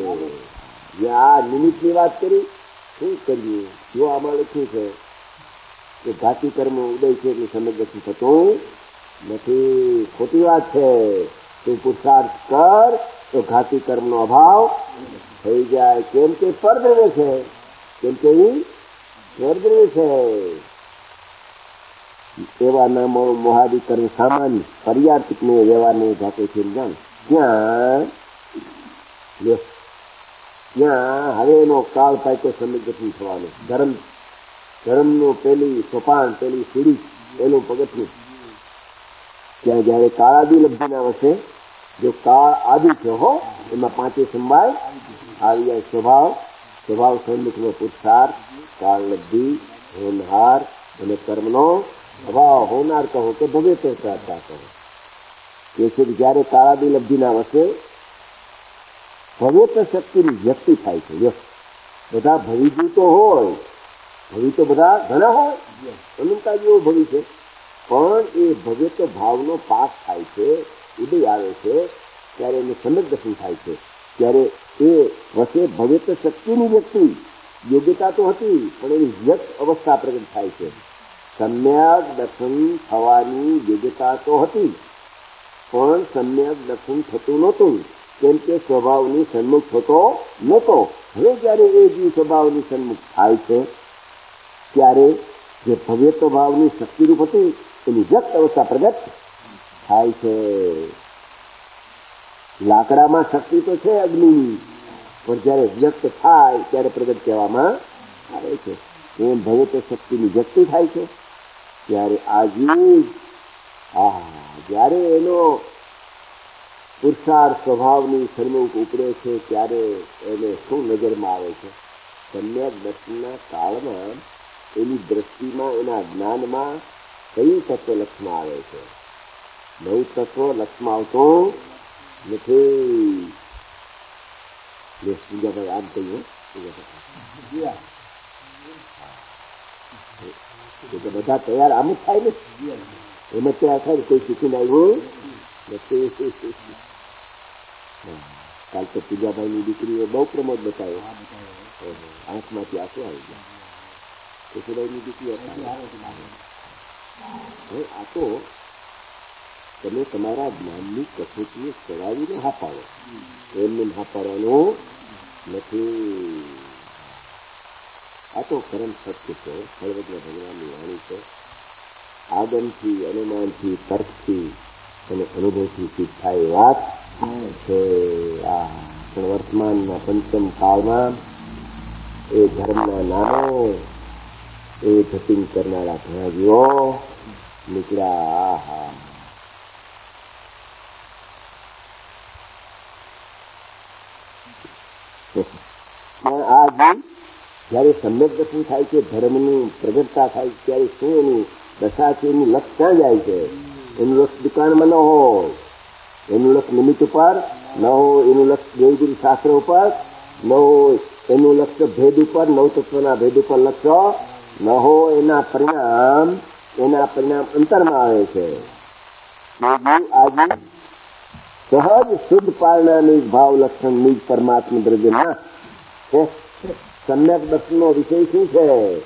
આ નિમિત્તની વાત કરી શું કરીએ? જો આમાં લખ્યું છે કે ઘાતી કર્મ ઉદય છે એટલે સમજથી થતું નથી. ખોટી વાત છે. તું પુરુષાર્થ કર તો ઘાતી કર્મનો અભાવ થઈ જાય. કેમ કે પરદ્રવ્ય છે. કેમ કે પરદ્રવ્ય છે. એવા નામો મોહાદી કર્મ સામાન્ય પર્યાર્થિક ને વ્યવહારને જાતે છે જાણ ત્યાં ત્યાં હવે એનો કાળ પાક્યો સમજથી થવાનો. ધર્મ ધર્મનું પેલી સોપાન પેલી સીડી પેલું પગથિયું ત્યાં જયારે કાળાદિ લબ્ધિના વસે જો કાળ આદિ છે હો એમાં પાંચે સંભાળ આવી જાય. સ્વભાવ સ્વભાવ સન્મુખનો પુરુષાર્થ કાળ લબ્ધિ હોનહાર અને કર્મનો અભાવ. હોનાર કહો કે ભવ્યત્વ પ્રાર્થના કહો કે છે જયારે કાળાદિ લબ્ધિના વસે ભવ્યત્વ શક્તિની વ્યક્તિ થાય છે. બધા ભવિજુ તો હોય ભવિ તો બધા ઘણા હોય અનંતા જેવો ભવિ છે પણ એ ભવ્યત્વ ભાવનો પાસ થાય છે ઉદય આવે છે ત્યારે એને સમ્યક દર્શન થાય છે. ત્યારે એ વસે ભવ્યત્વ શક્તિની વ્યક્તિ યોગ્યતા તો હતી પણ એની વ્યક્ત અવસ્થા પ્રગટ થાય છે. સમ્યક દર્શન થવાની યોગ્યતા તો હતી પણ સમ્યક દર્શન થતું નહોતું કેમ કે સ્વભાવની સન્મુખ થતો નહોતો. હવે જયારે એ જીવ સ્વભાવની સન્મુખ થાય છે ત્યારે જે ભવ્યત્વ ભાવની શક્તિરૂપ હતી એની વ્યક્ત અવસ્થા પ્રગટ થાય છે. લાકડામાં શક્તિ તો છે અગ્નિની પણ જયારે વ્યક્ત થાય ત્યારે પ્રગટ કહેવામાં આવે છે. એમ ભવ્યત્વ શક્તિની વ્યક્તિ થાય છે ત્યારે આ જીવ આ જયારે એનો પુરુષાર્થ સ્વભાવની સન્મુખ ઉપડે છે ત્યારે એને શું નજરમાં આવે છે? સમ્યક દર્શનના કાળમાં એની દ્રષ્ટિમાં એના જ્ઞાનમાં કયું તત્વ લક્ષમાં આવે છે? નવું તત્વ લક્ષમાં આવતું નથી. પૂજાભાઈ આમ કહ્યું બધા તૈયાર આમ જ થાય ને એમાં તૈયાર થાય કોઈ શીખીને આવ્યું નથી. કાલ તો પૂજાભાઈ ની દીકરીએ બહુ પ્રમોદ બતાવ્યો આંખમાંથી આંસુ આવી ગયા. કેશુભાઈ ની દીકરી આ તો તમે તમારા જ્ઞાનની કસોટીએ ચડાવીને હા પાડો એમને હા પાડવાનું નથી. આ તો પરમ સત્ય છે. સર્વજ્ઞ ભગવાનની વાણી છે. આગમથી અનુમાનથી તર્કથી અને અનુભવથી સિદ્ધ થાય વાત છે. આ પણ વર્તમાનના પંચમ કાળમાં એ ધર્મના નામો એ જપિંગ કરનારા ઘણા જીવો નીકળ્યા. આહા આ જીવ જયારે સમ્યક દર્શન થાય છે ધર્મની પ્રગટતા થાય ત્યારે શું એની દશા છે? એનું લક્ષ ક્યાં જાય છે? એનું લક્ષ દુકાનમાં ન હોય, એનું લક્ષ નિમિત્ત ઉપર ન હોય, એનું લક્ષ દેવગુરુ શાસ્ત્ર ઉપર ન હોય, એનું લક્ષ્ય ભેદ ઉપર નવતત્વના ભેદ ઉપર લક્ષ્ય ન હોય. એના પરિણામ એના પરિણામ અંતરમાં આવે છે. આજે સહજ શુદ્ધ પારણાની ભાવ લક્ષણ નિજ પરમાત્મા દ્રવ્યના છે. સમ્યક દર્શનનો વિષય શું છે?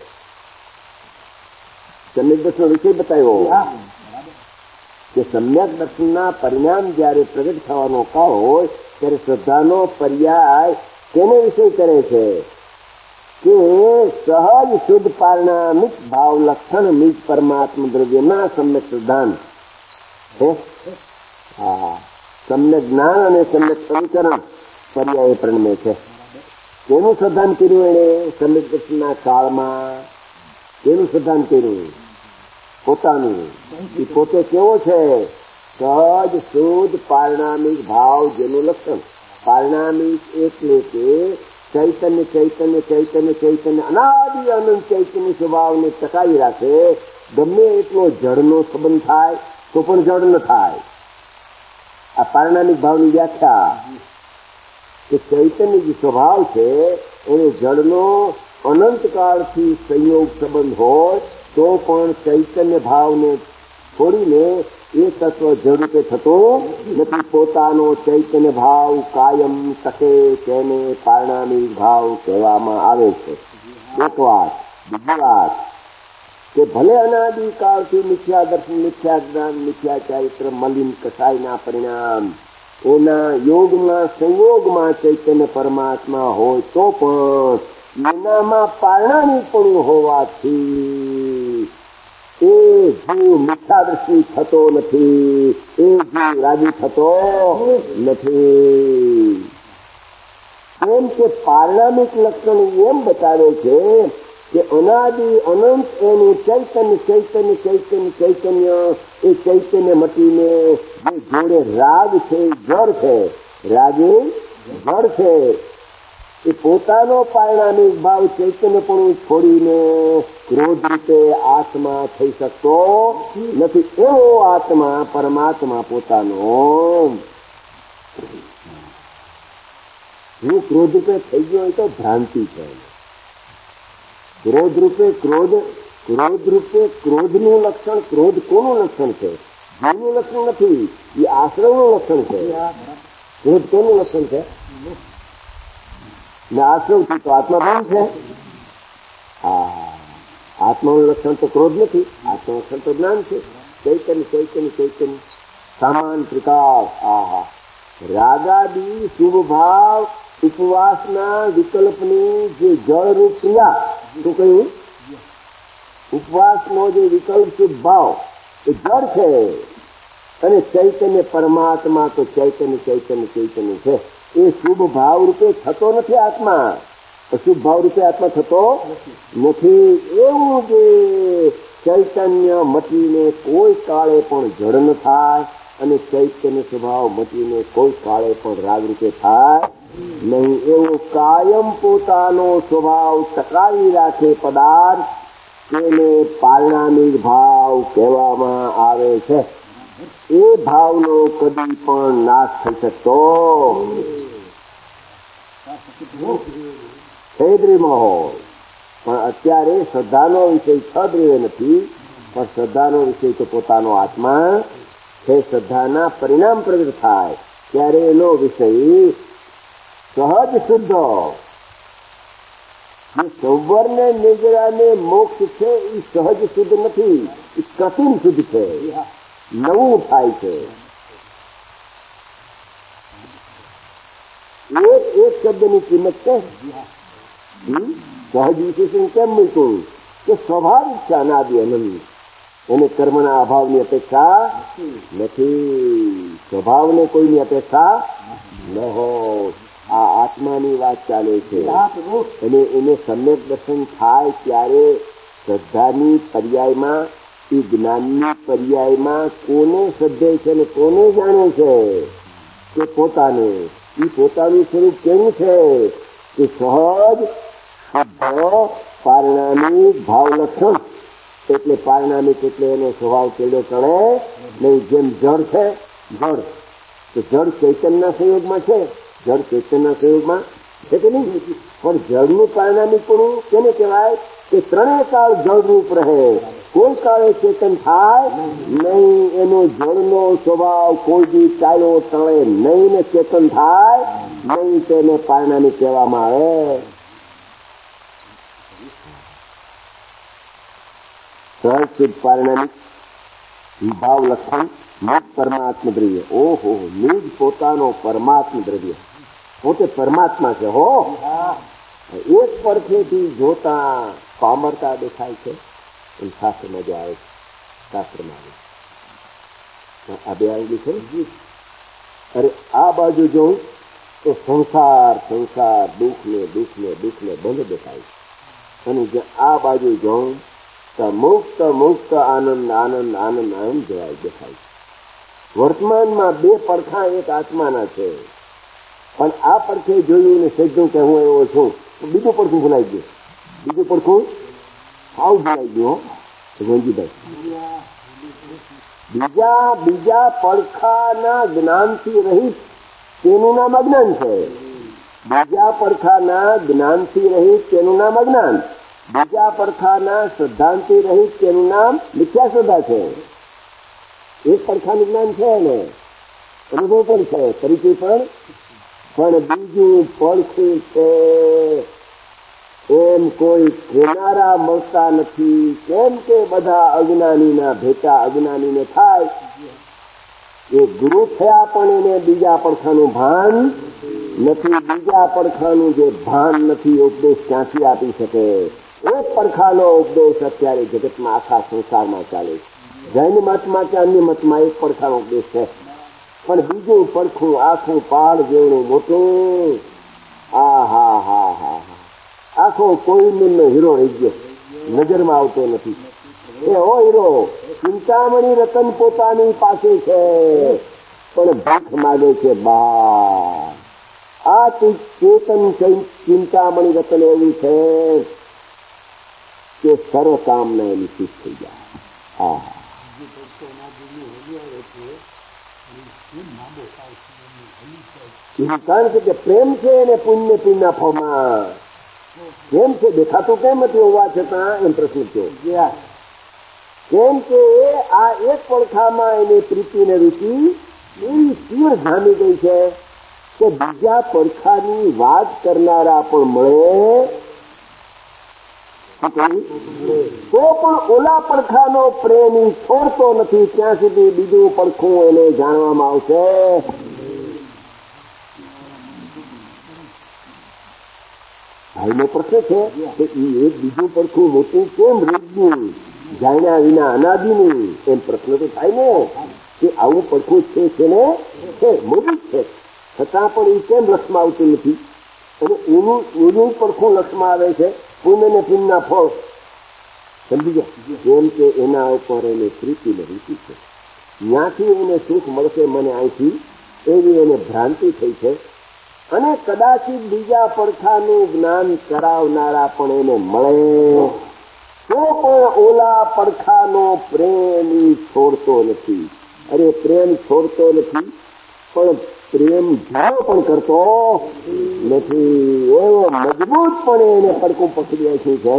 સમ્યક દર્શનનો વિષય બતાવ્યો કે સમ્યક દર્શનના પરિણામ જયારે પ્રગટ થવાનો કાળ હોય ત્યારે શ્રદ્ધાનો પર્યાય તેને વિષય કરે છે કે સહજ શુદ્ધ પારણામિક ભાવ લક્ષણ નિજ પરમાત્મા દ્રવ્યના સમ્યક શ્રદ્ધાન છે. હા, સમ્યક જ્ઞાન અને સમ્યક સમીકરણ પર્યાય પ્રણમે છે. તેનું શ્રદ્ધાન કર્યું એને સમ્યક દર્શનના કાળમાં તેનું શ્રદ્ધાન કર્યું પોતાનું. એ પોતે કેવો છે? સહજ શુદ્ધ પારણામિક ભાવ જેનું લક્ષણ. પારણામિક એટલે કે ચૈતન્ય ચૈતન્ય ચૈતન્ય ચૈતન્ય અનાદિ અનંત ચૈતન્ય સ્વભાવને ટકાવી રાખે, ગમે એટલો જળનો સંબંધ થાય તો પણ જળ ન થાય. આ પારણામિક ભાવની વ્યાખ્યા કે ચૈતન્ય જે સ્વભાવ છે એને જળનો અનંતકાળથી સંયોગ સંબંધ હોય તો પણ ચૈતન્ય ભાવને છોડીને એ તત્વ જળ રૂપે થતો નથી. પોતાનો ચૈતન્ય ભાવ કાયમ ટકે તેને પારણામિક ભાવ કહેવામાં આવે છે. એક વાત. બીજી વાત કે ભલે અનાદિકાળથી મિથ્યા દર્શન, મિથ્યા જ્ઞાન, મિથ્યા ચારિત્ર, મલિન કસાયના પરિણામ એના યોગમાં સંયોગમાં ચૈતન્ય પરમાત્મા હોય તો પણ એનામાં પારણામિકપણું હોવાથી એ જીવ મિથ્યાદર્શી થતો નથી, એ જીવ રાજી થતો નથી. એમ કે પારણામિક લક્ષણ એમ બતાવે છે કે અનાદિ અનંત એનું ચૈતન્ય ચૈતન્ય ચૈતન્ય ચૈતન્ય એ ચૈતન્ય મટીને જે જોડે રાગ છે, જળ છે, રાગે જળ છે, એ પોતાનો પારણામિક ભાવ ચૈતન્યપણું છોડીને ક્રોધ રૂપે આત્મા થઈ શકતો નથી. એવો આત્મા પરમાત્મા પોતાનો હું ક્રોધ રૂપે થઈ ગયો એ તો ભ્રાંતિ છે. ક્રોધ રૂપે ક્રોધ ક્રોધ રૂપે ક્રોધનું લક્ષણ, ક્રોધ કોનું લક્ષણ છે? જીવનું લક્ષણ નથી, એ આશ્રમનું લક્ષણ છે. ક્રોધ કોનું લક્ષણ છે? ને આશ્રમથી તો આત્માભાન છે. હા, આત્માનું લક્ષણ તો ક્રોધ નથી, આત્માનું લક્ષણ તો જ્ઞાન છે. ચૈતન્ય ચૈતન્ય ચૈતન્ય સામાન પ્રકાશ. આહા, રાગાદી શુભ ભાવ ઉપવાસના વિકલ્પની જે જળરૂપ ક્રિયા, શું કહ્યું? ઉપવાસનો જે વિકલ્પ શુભ ભાવ એ જળ છે, અને ચૈતન્ય પરમાત્મા તો ચૈતન્ય ચૈતન્ય ચૈતન્ય છે. એ શુભ ભાવ રૂપે થતો નથી આત્મા, અશુભ ભાવ રૂપે આત્મા થતો નથી. એવું જે ચૈતન્ય મટીને કોઈ કાળે પણ જળ ન થાય અને ચૈતન્ય સ્વભાવ મટીને કોઈ કાળે પણ રાગ રૂપે થાય નહીં, એવો કાયમ પોતાનો સ્વભાવ ટકાવી રાખે પદાર્થ તેને પારણામિક ભાવ કહેવામાં આવે છે. એ ભાવનો કદી પણ નાશ થઈ શકતો છેદ્રીમાં હોય. પણ અત્યારે શ્રદ્ધાનો વિષય છદ્રીવે નથી, પણ શ્રદ્ધાનો વિષય તો પોતાનો આત્મા છે. શ્રદ્ધાના પરિણામ પ્રગટ થાય ત્યારે એનો વિષય સહજ શુદ્ધ, જે સૌવર્ણ નિર્જરાને મોક્ષ છે એ સહજ શુદ્ધ નથી, એ કઠિન શુદ્ધ છે, નવું થાય છે. એક એક શબ્દની કિંમત છે. સહજ વિશેષણ કેમ મૂક્યું? કે સ્વાભાવિક છે અનાદિ અનંત, એને કર્મના અભાવની અપેક્ષા નથી, સ્વભાવને કોઈની અપેક્ષા ન હોય. આ આત્માની વાત ચાલે છે. અને એને સમ્યક દર્શન થાય ત્યારે શ્રદ્ધાની પર્યાયમાં, એ જ્ઞાનની પર્યાયમાં કોને શ્રદ્ધે છે અને કોને જાણે છે? કે પોતાને. એ પોતાનું સ્વરૂપ કેવું છે? કે સહજ શુદ્ધ પારણામિક ભાવ લક્ષણ. એટલે પારણામિક એટલે એનો સ્વભાવ કેળો ચડે નહીં. જેમ જળ છે, જળ તો જળ ચૈતન્યના સંયોગમાં છે, જળ ચૈતન્યના સંયોગમાં છે કે નહીં? પણ જળનું પારણામિકપણું કેને કહેવાય? કે ત્રણેય કાળ જળરૂપ રહે, કોઈ કાળે ચેતન થાય નહીં. એનો જળનો સ્વભાવ કોઈ દી ચાલ્યો ટળે નહીં ને ચેતન થાય નહીં, તેને પારણામિક કહેવામાં આવે. સહજ શુદ્ધ પારણામિક ભાવ લક્ષણ નિજ પરમાત્મ દ્રવ્ય. ઓહો, નિજ પોતાનો પરમાત્મ દ્રવ્ય, પોતે પરમાત્મા છે. હો, એક પરખેથી જોતા પામરતા દેખાય છે. પણ શાસ્ત્રમાં જો આવે છે, શાસ્ત્રમાં આવે આ બે આવેલી છે. અરે આ બાજુ જોઉં તો સંસાર સંસાર દુઃખ ને દુઃખ ને દુઃખ ને બંધ દેખાય, અને જે આ બાજુ જોઉં તો મુક્ત મુક્ત આનંદ આનંદ આનંદ આનંદ જેવા દેખાય. વર્તમાનમાં બે પડખા એક આત્માના છે. પણ આ પડખે જોયું ને સેજું કે હું એવો છું, બીજું પડખું ભૂલાઈ ગયું. બીજું પડખું આવું ભૂલાઈ ગયું. ગોંજીભાઈ, બીજા બીજા પડખાના જ્ઞાનથી રહિત તેનું નામ અજ્ઞાન છે. બીજા પડખાના જ્ઞાનથી રહિત તેનું નામ અજ્ઞાન. બીજા પડખાના શ્રદ્ધાંતિ રહિત તેનું નામ મિથ્યા શ્રદ્ધા છે. એક પડખાનું જ્ઞાન છે ને અનુભવ પણ છે, પરિચય પણ, પણ બીજું પડખું છે એમ કોઈ કિનારા મળતા નથી. કેમ કે બધા અજ્ઞાનીના ભેટા અજ્ઞાનીને થાય. એ ગુરુ થયા પણ એને બીજા પડખાનું ભાન નથી. બીજા પડખાનું જે ભાન નથી, ઉપદેશ ક્યાંથી આપી શકે? એક પડખાનો ઉપદેશ અત્યારે જગતમાં આખા સંસારમાં ચાલે છે. જૈન મતમાં કે અન્ય મતમાં એક પડખાનો ઉપદેશ છે, પણ બીજું પડખું આખું પહાડ જેવડું મોટું. આ હા હા હા હા આખો કોઈનો હીરો રહી ગયો, નજરમાં આવતો નથી. એવો હીરો ચિંતામણી રતન પોતાની પાસે છે, પણ ભીખ માગે છે બહાર. આ ચેતન ચિંતામણી રતન એવું છે કે સર્વ કામના એની સિદ્ધ થઈ જાય. હા કારણ છે કે પ્રેમ છે એને પુણ્ય પુણ્યના ફળમાં. કેમ છે દેખાતું કેમ નથી હોવા છતાં? એમ પ્રશ્ન થયો. કેમ કે આ એક પડખામાં એની પ્રીતિ ને રુચિ એવી તીવ્ર જામી ગઈ છે કે બીજા પડખાની વાત કરનારા પણ મળે તો પણ ઓલા પડખાનો પ્રેમી છોડતો નથી ત્યાં સુધી બીજું પડખું એને જાણવામાં આવશે. ભાઈનો પ્રશ્ન છે કે એ બીજું પડખું મોટું કેમ રહી ગયું, જાણ્યા વિના અનાદિનું? એમ પ્રશ્ન તો થાય ને કે આવું પડખું છે છે ને છે મોટું છે, છતાં પણ એ કેમ લક્ષમાં આવતું નથી? અને એનું એનું પડખું લક્ષમાં આવે છે પુણ્ય ને પુણ્યના ફળ. સમજી ગયા? જેમ કે એના ઉપર એને પ્રીતિ ને રૂચિ છે, ત્યાંથી એને સુખ મળશે મને અહીંથી, એવી એને ભ્રાંતિ થઈ છે. અને કદાચિત બીજા પડખાનું જ્ઞાન કરાવનારા પણ એને મળે તો પણ ઓલા પડખાનો પ્રેમ છોડતો નથી. અરે પ્રેમ છોડતો નથી, પણ પ્રેમ ઝાડો પણ કરતો નથી. એવો મજબૂત પણ એને પડકું પકડી રાખ્યું છે.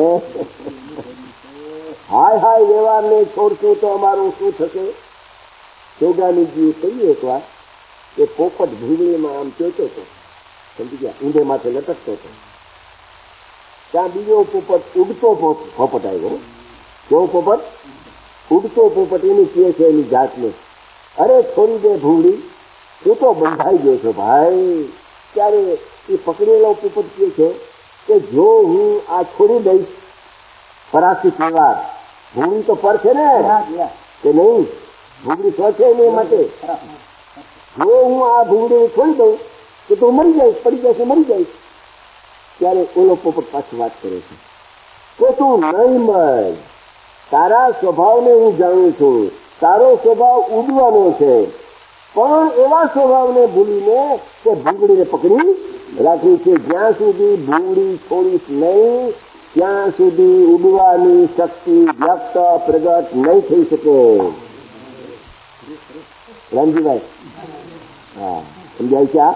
હાય હાય વ્યવહારને છોડશું તો અમારું શું થશે? જોગાનીજી કહીએ એક વાર કે પોપટ ભૂંગળીમાં આમ ચોતો હતો, સમજી ગયા, ઊંધે માથે લટકતો હતો. ત્યાં બીજો પોપટ ઉડતો પોપટ આવ્યો. કેવો પોપટ? ઉડતો પોપટ. એની કહે છે એની જાતને, અરે છોડી દે ભૂંગળી, તું તો બંધાઈ ગયો છો ભાઈ. ત્યારે એ પકડેલો પોપટ કહે છે કે જો હું આ છોડી દઈશ ફરાસી તહેવાર, ભૂંગળી તો પર છે ને કે નહીં? ભૂંગળી સ્વ છે ને માટે જો હું આ ભૂંગળી છોડી દઉં તો તું મરી જઈશ, પડી જશે, મરી જઈશ. ત્યારે ઓલો પોપટ પાછી વાત કરે છે કે તું નહીં મર, તારા સ્વભાવને હું જાણું છું. તારો સ્વભાવ ઉડવાનો છે, પણ એવા સ્વભાવને ભૂલીને તે ભૂંગળીને પકડી રાખી છે. જ્યાં સુધી ભૂંગળી છોડીશ નહીં ત્યાં સુધી ઉડવાની શક્તિ વ્યક્ત પ્રગટ નહીં થઈ શકે. રામજીભાઈ, હા સમજાય છે?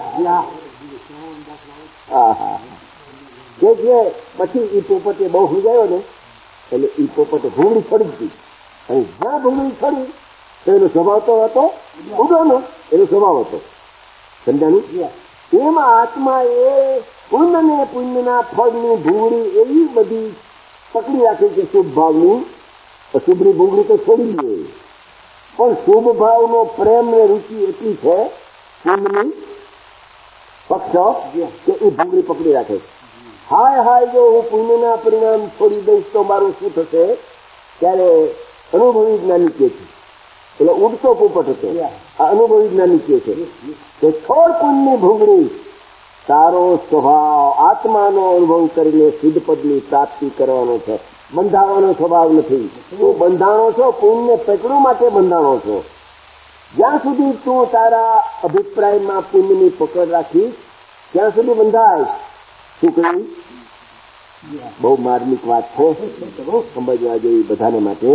હા હા કે છે. પછી એ પોપટે બહુ સમજાયો ને એટલે એ પોપટે ભૂંગળી છોડી દીધી. અને જ્યાં ભૂંગળી છોડી તો એનો સ્વભાવ તો હતો ઉડવાનો, એનો સ્વભાવ હતો. સમજાયું? એમાં આત્મા એ પુણ્ય ને પુણ્યના ફળની ભૂંગળી એવી બધી પકડી રાખી છે શુભ ભાવની. શુભની ભૂંગળી તો છોડી દે, પણ શુભ ભાવનો પ્રેમ ને રુચિ એટલી છે પુણ્યની પક્ષ કે એ ભૂંગળી પકડી રાખે. હાય હાય જો હું પુણ્યના પરિણામ છોડી દઈશ તો મારું શું થશે? ત્યારે અનુભવી જ્ઞાની કહે છે, એટલે ઉડતો પોપટ હતો, આ અનુભવી જ્ઞાની કહે છે કે છોડ પુણ્યની ભૂંગળી, તારો સ્વભાવ આત્માનો અનુભવ કરીને સિદ્ધપદની પ્રાપ્તિ કરવાનો છે, બંધાવાનો સ્વભાવ નથી. તું બંધાણો છો પુણ્ય પકડવા માટે બંધાણો છો. જ્યાં સુધી તું તારા અભિપ્રાયમાં પુણ્યની પકડ રાખીશ ત્યાં સુધી બંધાય. શું કહ્યું? બહુ માર્મિક વાત છે, સમજવા જેવી બધાને માટે.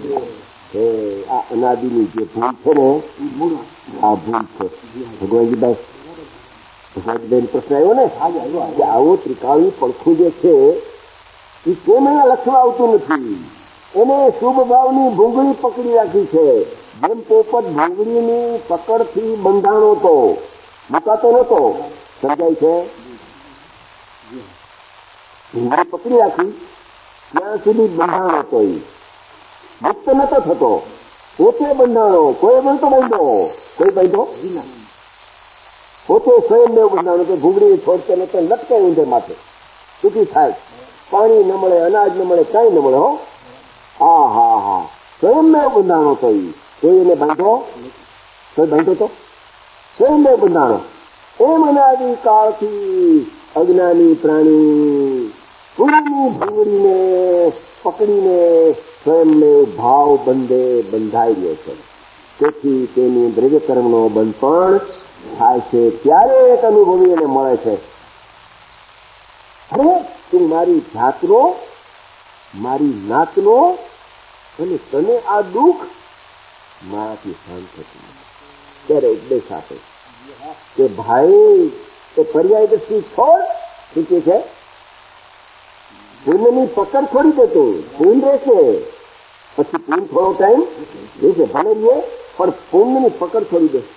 આ અનાદિની જે ભૂલ છે ને, આ ભૂલ છે. ભગવાનજીભાઈ ભગવાનજીભાઈ પ્રશ્ન આવ્યો ને કે આવો ત્રિકાળી પડખું જે છે એ કેમ એના લક્ષમાં આવતું નથી? એને શુભ ભાવની ભૂંગળી પકડી રાખી છે. જેમ પોપટ ભૂંગળીની પકડથી બંધાણો તો મુકાતો નતો, સમજાય છે? ભૂંગળી પકડી રાખી ત્યાં સુધી બંધાણો હતો, એ મુક્ત નતો થતો. પોતે બંધાણો, કોઈ બનતો બાંધો, કોઈ બાંધો પોતે સ્વયં દેવ બંધાણો કે ભૂંગળી છોડતે નતો, લટકે ઊંધે માથે દુઃખી થાય. પાણી ન મળે, અનાજ ન મળે, કઈ ન મળે. હો હા હા હા સ્વયંમેવ બંધાણો તો એ કોઈ એને બાંધો, કોઈ બાંધો તો સ્વયંમેવ બંધાણો. એમ અનાદિ કાળથી અજ્ઞાની પ્રાણી પૂરીની ભૂંગળીને પકડીને સ્વયંમેવ ભાવ બંધે બંધાઈ રહ્યો છે. તેથી તેની દ્રવ્યકર્મનો બંધ પણ થાય છે. ત્યારે એક અનુભવી એને મળે છે, અરે તું મારી જાતનો, મારી નાતનો, અને તને આ દુઃખ મારાથી સહન થતું નથી. ત્યારે ઉપદેશ આપે કે ભાઈ એ પર્યાય દ્રષ્ટિ છોડ. શું કે છે? પુણ્યની પકડ છોડી દેતો, પુણ્ય રહેશે. પછી પુણ્ય થોડો ટાઈમ રહેશે, ભલે લે, પણ પુણ્યની પકડ છોડી દે.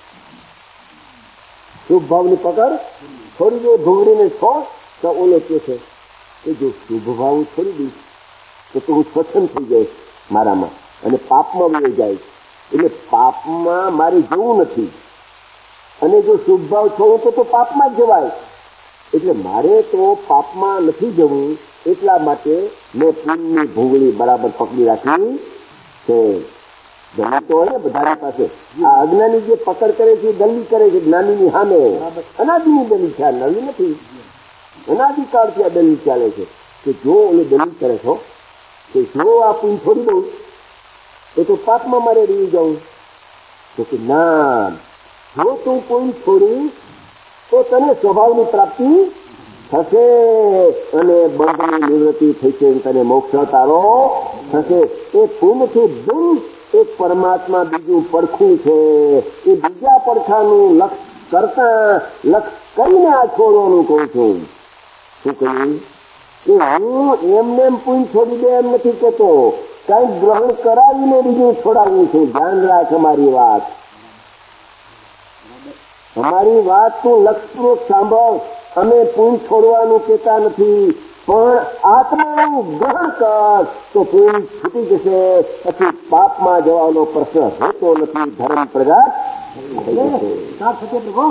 શુભ ભાવની પકડ છોડી દે. ભૂંગળીને છોડ તો ઓલો કે છે કે જો શુભ ભાવ છોડી દઈશ તો તો હું સ્વચ્છંદ થઈ જઈશ મારામાં, અને પાપમાં વહી જાય. એટલે પાપમાં મારે જવું નથી, અને જો શુભ ભાવ છોડું તો તો પાપમાં જ જવાય. એટલે મારે તો પાપમાં નથી જવું, એટલા માટે મેં પુણ્યની ભૂંગળી બરાબર પકડી રાખી છે. ગમે તો હોય ને બધાની પાસે. આ અજ્ઞાની જે પકડ કરે છે, દલીલ કરે છે જ્ઞાનીની સામે, અનાદિની દલીલ છે, નવી નથી. અનાદિકાળથી આ દલીલ ચાલે છે કે જો ઓલે દલીલ કરે છો કે જો આ પુણ્ય છોડી દઉં તો તો પાપમાં મારે રહી જાઉં. તો કે ના, જો તું પુણ્ય છોડીશ તો તને સ્વભાવની પ્રાપ્તિ થશે અને બંધની નિવૃત્તિ થશે, તને મોક્ષ તારો થશે. એ પુણ્યથી ભિન્ન એક પરમાત્મા બીજું પડખું છે. એ બીજા પડખાનું લક્ષ કરતા લક્ષ કરીને આ છોડવાનું કહું છું. શું કહ્યું? કે હું એમને એમ પુણ્ય છોડી દે એમ નથી કહેતો, કઈક ગ્રહણ કરાવીને બીજું છોડાવું છું. ધ્યાન રાખ અમારી વાત, અમારી વાત તું લક્ષપૂર્વક સાંભળ. અમે પુણ્ય છોડવાનું કહેતા નથી, પણ આત્માનું ગ્રહણ કર તો પુણ્ય છૂટી જશે. પછી પાપમાં જવાનો પ્રશ્ન હોતો નથી. ધર્મ પ્રગટ થઈ જશે.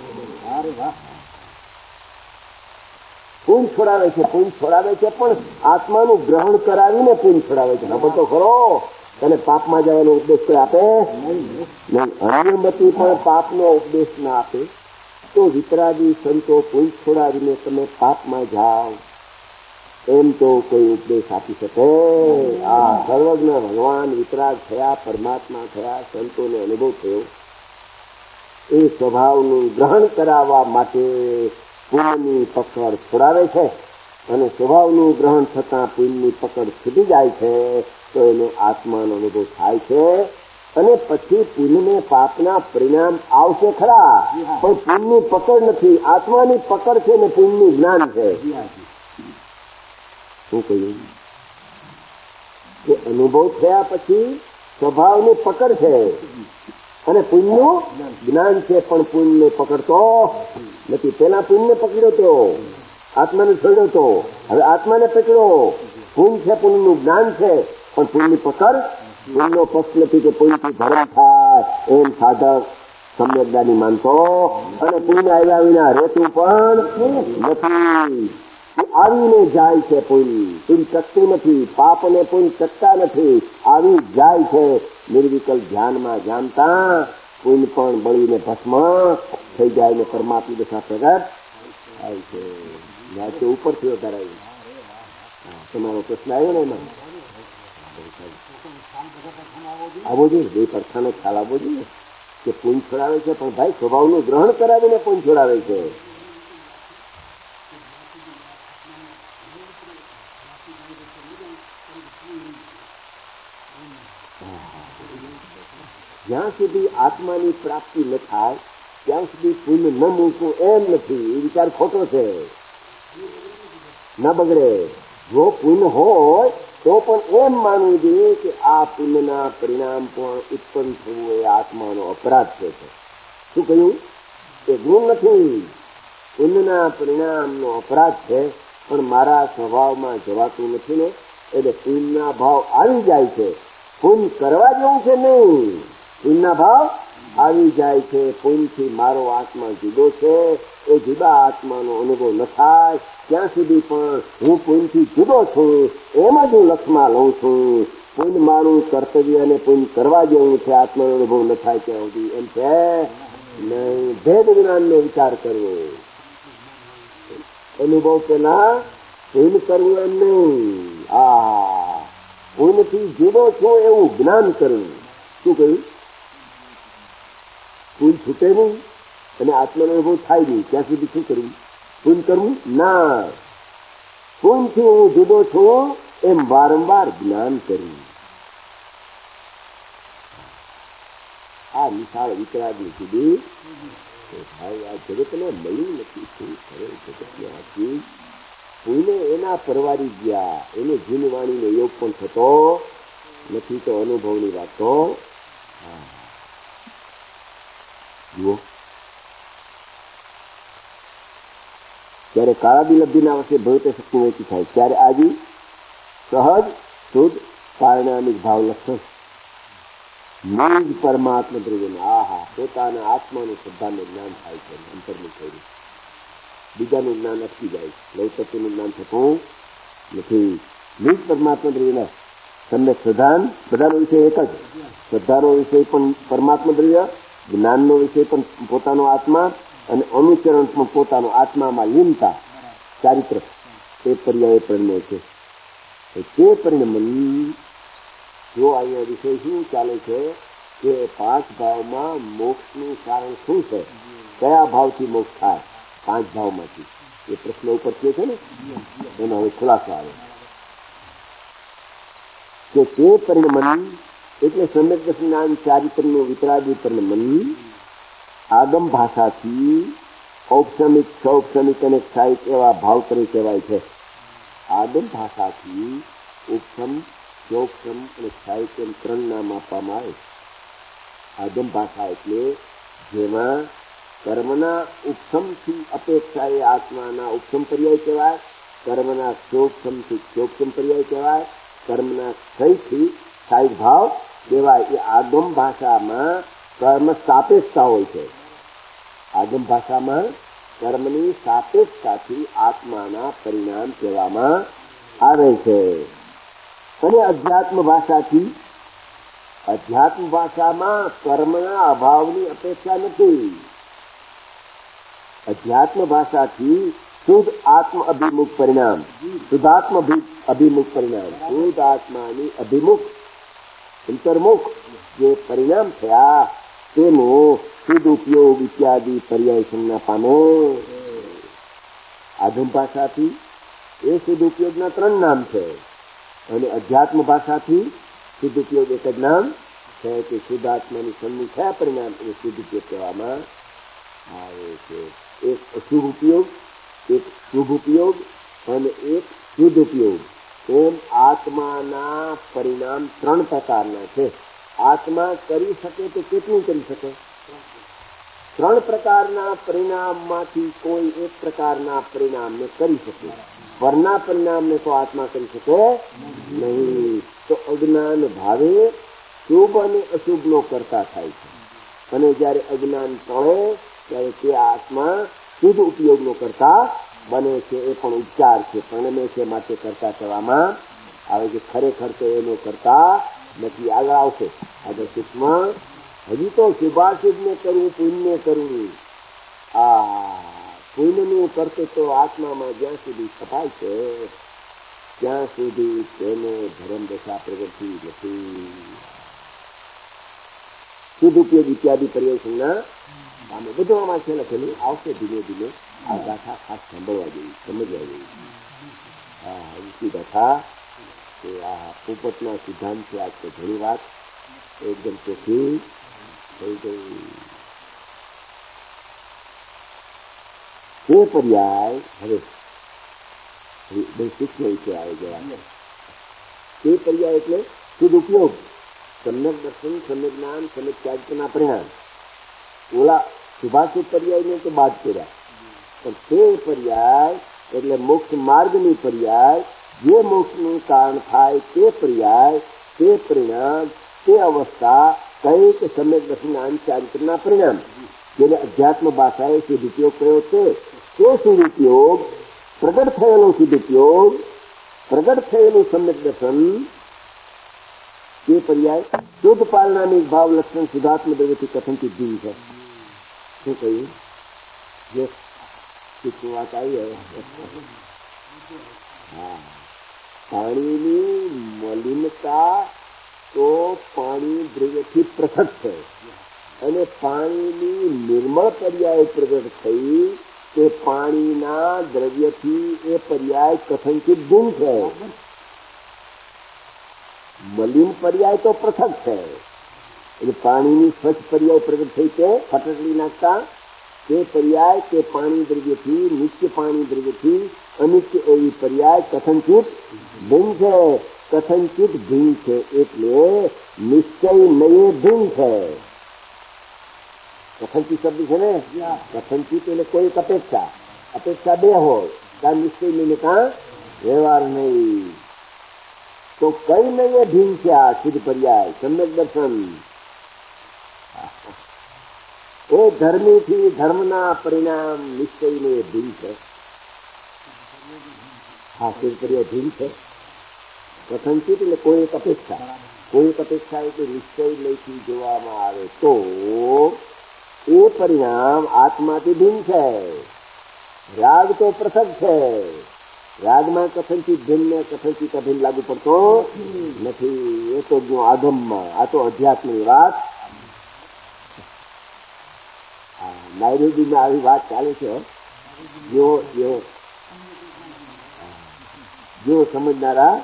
પુણ્ય છોડાવે છે, પુણ્ય છોડાવે છે, પણ આત્માનું ગ્રહણ કરાવીને પુણ્ય છોડાવે છે. ખબર તો ખરો? તને પાપમાં જવાનો ઉપદેશ કોઈ આપે નહીં. અનિયમતી પણ પાપનો ઉપદેશ ના આપે તો વિતરાગી સંતો પુણ્ય છોડાવીને તમે પાપમાં જાઓ એમ તો કોઈ ઉપદેશ આપી શકે? આ સર્વજ્ઞ ભગવાન વિતરાગ થયા, પરમાત્મા થયા, સંતોને અનુભવ થયો. એ સ્વભાવનું ગ્રહણ કરાવવા માટે પુણ્યની પકડ છોડાવે છે, અને સ્વભાવનું ગ્રહણ થતાં પુણ્યની પકડ છૂટી જાય છે તો એનો આત્માનો અનુભવ થાય છે. અને પછી પુણ્યને પાપના પરિણામ આવશે ખરા, પણ પુણ્યની પકડ નથી. આત્માની પકડ છે ને પુણ્યનું જ્ઞાન છે. શું કહ્યું? કે અનુભવ થયા પછી સ્વભાવની પકડ છે અને પુણ્યનું જ્ઞાન છે, પણ પુણ્યને પકડતો નથી. પેલા પુણ્યને પકડ્યો તો, આત્માને છોડ્યો તો, હવે આત્માને પકડ્યો. પુણ્ય છે, પુણ્યનું જ્ઞાન છે, પણ પુણ્યની પકડ. પુણ્યનો પ્રશ્ન નથી કે પુણ્યથી ધર્મ થાય એમ સાધક સમ્યકદાની માનતો, અને પુણ્ય આવ્યા વિના રહેતું પણ નથી. આવીને જાય છે પુણ્ય, પુણ્ય ચકતું નથી. પાપ અને પુણ્ય ચકતા નથી, આવી જાય છે. નિર્વિકલ્પ ધ્યાનમાં જાણતા પુણ્ય પણ બળીને ભસ્મ થઈ જાય ને પરમાત્મા દશા પ્રગટ થાય છે. જ્યાં ઉપરથી વધારાયું. તમારો પ્રશ્ન આવ્યો ને એમાં આવવો જોઈએ, બે પડખાનો ખ્યાલ આવવો જોઈએ કે પુણ્ય છોડાવે છે, પણ ભાઈ સ્વભાવનું ગ્રહણ કરાવીને પુણ્ય છોડાવે છે. જ્યાં સુધી આત્માની પ્રાપ્તિ ન થાય ત્યાં સુધી પુણ્ય ન મૂકવું એમ નથી. એ વિચાર ખોટો છે. ન બગડે. જો પુણ્ય હોય તો પણ એમ માનવું જોઈએ કે આ પુણ્યના પરિણામ પણ ઉત્પન્ન થવું એ આત્માનો અપરાધ છે. શું કહ્યું? એ ગુણ નથી. પુણ્યના પરિણામનો અપરાધ છે, પણ મારા સ્વભાવમાં જવાતું નથી ને, એટલે પુણ્યના ભાવ આવી જાય છે. પુણ્ય કરવા જેવું છે નહીં. પુણ્યના ભાવ આવી જાય છે. પુણ્યથી મારો આત્મા જુદો છે. એ જુદા આત્માનો અનુભવ ન થાય ત્યાં સુધી પણ હું પુણ્યથી જુદો છું એમ જ હું લક્ષમાં લઉં છું. પુણ્ય મારું કર્તવ્ય અને પુણ્ય કરવા જેવું છે, આત્માનો અનુભવ ન થાય ત્યાં સુધી એમ છે નહીં. ભેદ જ્ઞાનનો વિચાર કરવો. અનુભવ પેલા પુણ્ય કરવું એમ નહીં. આ પુણ્યથી જુદો છું એવું જ્ઞાન કરવું. શું કહ્યું? પુણ્ય છૂટે નહીં અને આત્માનો અનુભવ થાય નહીં ત્યાં સુધી શું કરવું? પુણ્ય કરવું ના. પુણ્યથી હું જુદો છું એમ વારંવાર જ્ઞાન કરવું. આ વિશાળ વિતરાગની સુધી આ જગતને મળ્યું નથી. શું કરે જગતને આથી? પુણ્ય એના પરવારી ગયા. એને જીનવાણીનો યોગ પણ થતો નથી. તો અનુભવની વાતો જુઓ. ત્યારે કાળાદી લબ્ધિના વર્ષે ભવિત શક્તિ ઓછી થાય ત્યારે આજી સહજ શુદ્ધ પારણામિક ભાવ લક્ષણ નિજ પરમાત્મા દ્રવ્યને આહા પોતાના આત્માનું શ્રદ્ધાનું જ્ઞાન થાય છે. અંતરનું થયું બીજાનું જ્ઞાન અટકી જાય છે. લૌતત્વનું જ્ઞાન થતું નથી. નિજ પરમાત્મા દ્રવ્યના તમને શ્રદ્ધાન બધાનો વિષય એક જ. શ્રદ્ધાનો વિષય પણ પરમાત્મા દ્રવ્ય, જ્ઞાનનો વિષય પણ પોતાનો આત્મા અને અનુચરણ પણ પોતાનો આત્મામાં લીનતા ચારિત્ર એ પર્યાય પરિણમે છે. તે પરિણમન જો અહીંયા વિષય શું ચાલે છે કે પાંચ ભાવમાં મોક્ષનું કારણ શું છે, કયા ભાવથી મોક્ષ થાય? પાંચ ભાવમાંથી એ પ્રશ્ન ઉપર કે છે ને એનો હવે ખુલાસો આવે કે તે પરિણમન એટલે સમ્યક જ્ઞાન ચારિત્રનું વિતરાગી પરિણમન આગમ ભાષાથી ઔપચારિક સૌપચારિક અને ક્ષાયિક એવા ભાવ તરીકે કહેવાય છે. આગમ ભાષાથી ઉપસમ સૌપસમ અને ક્ષાયિક એમ ત્રણ નામ આપવામાં આવે. આગમ ભાષા એટલે જેમાં કર્મના ઉપસમથી અપેક્ષા એ આત્માના ઉપસમ પર્યાય કહેવાય, કર્મના સૌપસમથી સૌપસમ પર્યાય કહેવાય, કર્મના ક્ષયથી ક્ષાયિક ભાવ કહેવાય. એ આગમ ભાષામાં કર્મ સાપેક્ષતા હોય છે. આગમ ભાષામાં કર્મની સાપેક્ષતાથી આત્માના પરિણામ કહેવામાં આવે છે. અને અધ્યાત્મ ભાષાથી અધ્યાત્મ ભાષામાં કર્મના અભાવની અપેક્ષા નથી. અધ્યાત્મ ભાષાથી શુદ્ધ આત્મ અભિમુખ પરિણામ, શુદ્ધાત્મ અભિમુખ પરિણામ, શુદ્ધ આત્માની અભિમુખ અંતર્મુખ જે પરિણામ થયા તેનો શુદ્ધ ઉપયોગ ઇત્યાદિ પર્યાય સંજ્ઞા પામે. આગમ ભાષાથી એ શુદ્ધ ઉપયોગના ત્રણ નામ છે અને અધ્યાત્મ ભાષાથી શુદ્ધ ઉપયોગ એક જ નામ છે કે શુદ્ધ આત્માની સન્મુખ થયા પરિણામ એને શુદ્ધ ઉપયોગ કહેવામાં આવે છે. એક અશુભ ઉપયોગ, એક શુભ ઉપયોગ અને એક શુદ્ધ ઉપયોગ એમ આત્માના પરિણામ ત્રણ પ્રકારના છે. આત્મા કરી શકે તો કેટલું કરી શકે? ત્રણ પ્રકારના પરિણામમાંથી કોઈ એક પ્રકારના પરિણામને કરી શકે. પરના પરિણામને તો આત્મા કરી શકે નહીં. તો અજ્ઞાન ભાવે શુભ અને અશુભનો કરતા થાય છે અને જયારે અજ્ઞાન ટળે ત્યારે તે આત્મા શુદ્ધ ઉપયોગનો કરતા બને છે. એ પણ ઉપચાર છે, પરિણમે છે, માટે કરતા કહેવામાં આવે છે. ખરેખર તો એનો કરતા નથી. આગળ આવશે આગળ સૂક્ષ્મ હજી તો શુભાશુભને કરવું, પુણ્ય કરવું. આ પુણ્યનું કરતે તો આત્મામાં જ્યાં સુધી સફાય છે ત્યાં સુધી તેને ધર્મ દશા પ્રગટતી નથી. શુદ્ધ ઉપયોગ ઇત્યાદિ પર્યાયના આમે બધું આમાં છે લખેલું. આવશે ધીમે ધીમે. આ ગાથા ખાસ સાંભળવા જેવી, સમજવા જેવી. હા ઊંચી ગાથા કે આ પોપટના સિદ્ધાંત છે. આજ તો ઘણી વાત એકદમ ચોખ્ખી થઈ ગઈ. તે પર્યાય હવે બહુ સૂક્ષ્મ વિશે આવી ગયા. તે પર્યાય એટલે સદુપયોગ, સમ્યક દર્શન, સમ્યક જ્ઞાન, સમ્યક ત્યાગના પરિણામ. ઓલા શુભાશુભ પર્યાયને તો બાદ કર્યા, પણ તે પર્યાય એટલે મોક્ષ માર્ગની પર્યાય, જે મોક્ષનું કારણ થાય તે પર્યાય, તે પરિણામ, તે અવસ્થા કઈક સમ્યક દર્શન જ્ઞાન ચારિત્રના પરિણામ, જેને અધ્યાત્મ ભાષાએ સદુપયોગ કર્યો છે. તે સદુપયોગ, પ્રગટ થયેલો સદુપયોગ, પ્રગટ થયેલું સમ્યક દર્શન, તે પર્યાય શુદ્ધ પાલનાની ભાવ લક્ષણ શુદ્ધાત્મ દ્રવ્યથી કથનથી ભિન્ન છે. શું કહ્યું? જે વાત આવી હા, પાણીની મલિનતા તો પાણી દ્રવ્યથી પૃથક છે, અને પાણીની નિર્મળ પર્યાય પ્રગટ થઈ તે પાણીના દ્રવ્યથી એ પર્યાય કથનથી ભિન્ન છે. મલિન પર્યાય તો પૃથક છે, એટલે પાણીની સ્વચ્છ પર્યાય પ્રગટ થઈ છે ફટકડી નાખતા, તે પર્યાય તે પાણી દ્રવ્યથી, નિત્ય પાણી દ્રવ્યથી અનિત્ય એવી પર્યાય કથનચિત ભિન્ન છે. કથનચિત ભિન્ન છે એટલે નિશ્ચય નયે ભિન્ન છે. કથનચિત શબ્દ છે ને, કથનચિત એટલે કોઈ અપેક્ષા, અપેક્ષા બે હોય, કાં નિશ્ચય નહીં કાં વ્યવહાર નહીં. તો કઈ નયે ભિન્ન છે આ શુદ્ધ પર્યાય સમ્યક દર્શન? એ ધર્મીથી ધર્મના પરિણામ નિશ્ચયને ભિન્ન છે. હા, શુદ્ધ પર્યાય ભિન્ન છે. કથનચિત એટલે કોઈ એક અપેક્ષા, કોઈ એક અપેક્ષા એટલે નિશ્ચય લઈથી જોવામાં આવે તો એ પરિણામ આત્માથી ભિન્ન છે. રાગ તો પૃથક છે, રાગમાં કથનચિત ભિન્ન કથનચિત અભિન્ન લાગુ પડતો નથી. એ તો જો આગમમાં, આ તો અધ્યાત્મની વાત. નાયરોબીમાં આવી વાત ચાલે છે. જો જો જો સમજનારા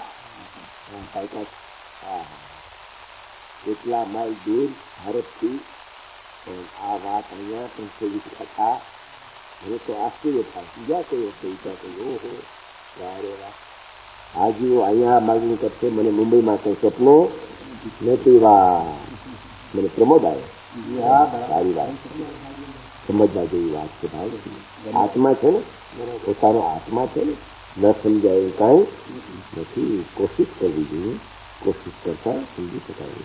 એટલા માઇલ દૂર ભારતથી આ વાત અહીંયા પણ સેવી થતા હવે તો આશ્ચર્ય થાય. બીજા કોઈ વસ્તુ વિચાર કર્યો, ઓહો વારે વાહ, હાજીઓ અહીંયા માગણી કરશે, મને મુંબઈમાં કંઈ સપનો નથી. વા મને પ્રમોદ આવ્યો. સારી વાત, સમજવા જેવી વાત છે ભાઈ. આત્મા છે ને, પોતાનો આત્મા છે ને, ન સમજાય એવું કાંઈ નથી. કોશિશ કરવી જોઈએ, કોશિશ કરતા સમજી શકાય.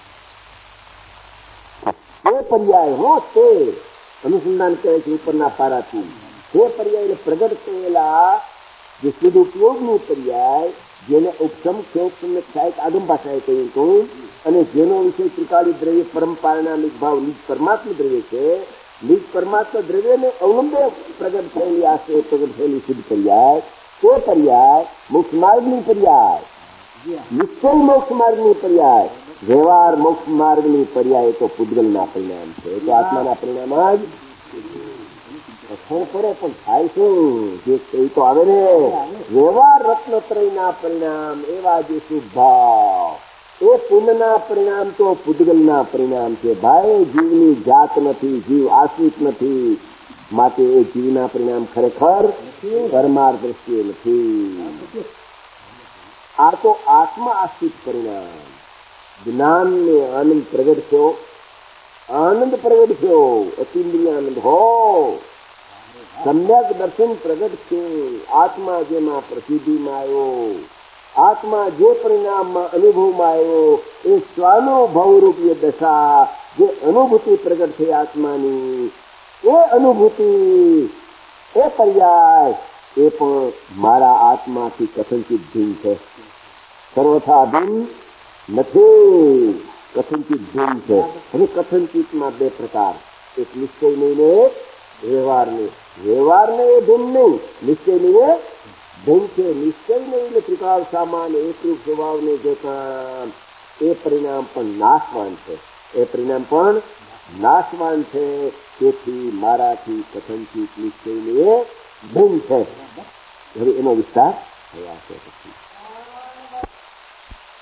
તે પર્યાય હો, તે અનુસંધાન કરે છે ઉપરના પારાથી. તે પર્યાય પ્રગટ થયેલા જે શુદ્ધ ઉપયોગનું પર્યાય, જેને ઉપસમ ક્ષોભ સાહિત્ય આગમ ભાષાએ કહ્યું હતું, અને જેનો વિષય ત્રિકાળી દ્રવ્ય પરંપરાના નિજ ભાવ નિજ પરમાત્મા દ્રવ્ય છે. નિજ પરમાત્મા દ્રવ્યને અવલંબે પ્રગટ થયેલી આશરે પ્રગટ થયેલી શુદ્ધ પર્યાય, તે પર્યાય મોક્ષ માર્ગની પર્યાય, નિશ્ચય મોક્ષ માર્ગની પર્યાય, વ્યવહાર મોક્ષ માર્ગની પર્યાય તો પૂતગલના પરિણામ છે. તો આત્માના પરિણામ જ રક્ષણ પડે. પણ થાય શું? જે કઈ તો આવે ને, વ્યવહાર રત્નત્રયના પરિણામ એવા જે શુભ ભાવ, એ પુણ્યના પરિણામ તો પૂતગલના પરિણામ છે. ભાઈ, જીવની જાત નથી, જીવ આશ્રિત નથી, માટે એ જીવના પરિણામ ખરેખર પરમાર્થ દ્રષ્ટિએ નથી. આ તો આત્મા આશ્રિત પરિણામ. જ્ઞાન ને આનંદ પ્રગટ થયો, આનંદ પ્રગટ થયો, અતિન્દ્રિય આનંદ હો, સમ્યક દર્શન પ્રગટ છે. આત્મા જેમાં પ્રસિદ્ધિમાં આવ્યો, આત્મા જે પરિણામમાં અનુભવમાં આવ્યો, એ સ્વાનુભવ રૂપીય દશા, જે અનુભૂતિ પ્રગટ થઈ આત્માની, એ અનુભૂતિ, એ પર્યાય, એ પણ મારા આત્માથી કથનચિત ભિન્ન છે. સર્વથા ભિન્ન નથી, કથનચિત ભિન્ન છે. હવે કથનચિતમાં બે પ્રકાર, એક નિશ્ચય નહીં ને વ્યવહાર નહીં. વ્યવહાર ને એ ભિન્ન નહીં, નિશ્ચય નહીં એ ભિન્ન છે. નિશ્ચય નહીં એટલે ત્રિકાળ સામાન એકરૂપ સ્વભાવને જોતા એ પરિણામ પણ નાશવાન છે. એ પરિણામ પણ નાશવાન છે. તેથી મારાથી કથનચિત નિશ્ચય ને એ ભિન્ન છે. હવે એનો વિસ્તાર થયા છે પછી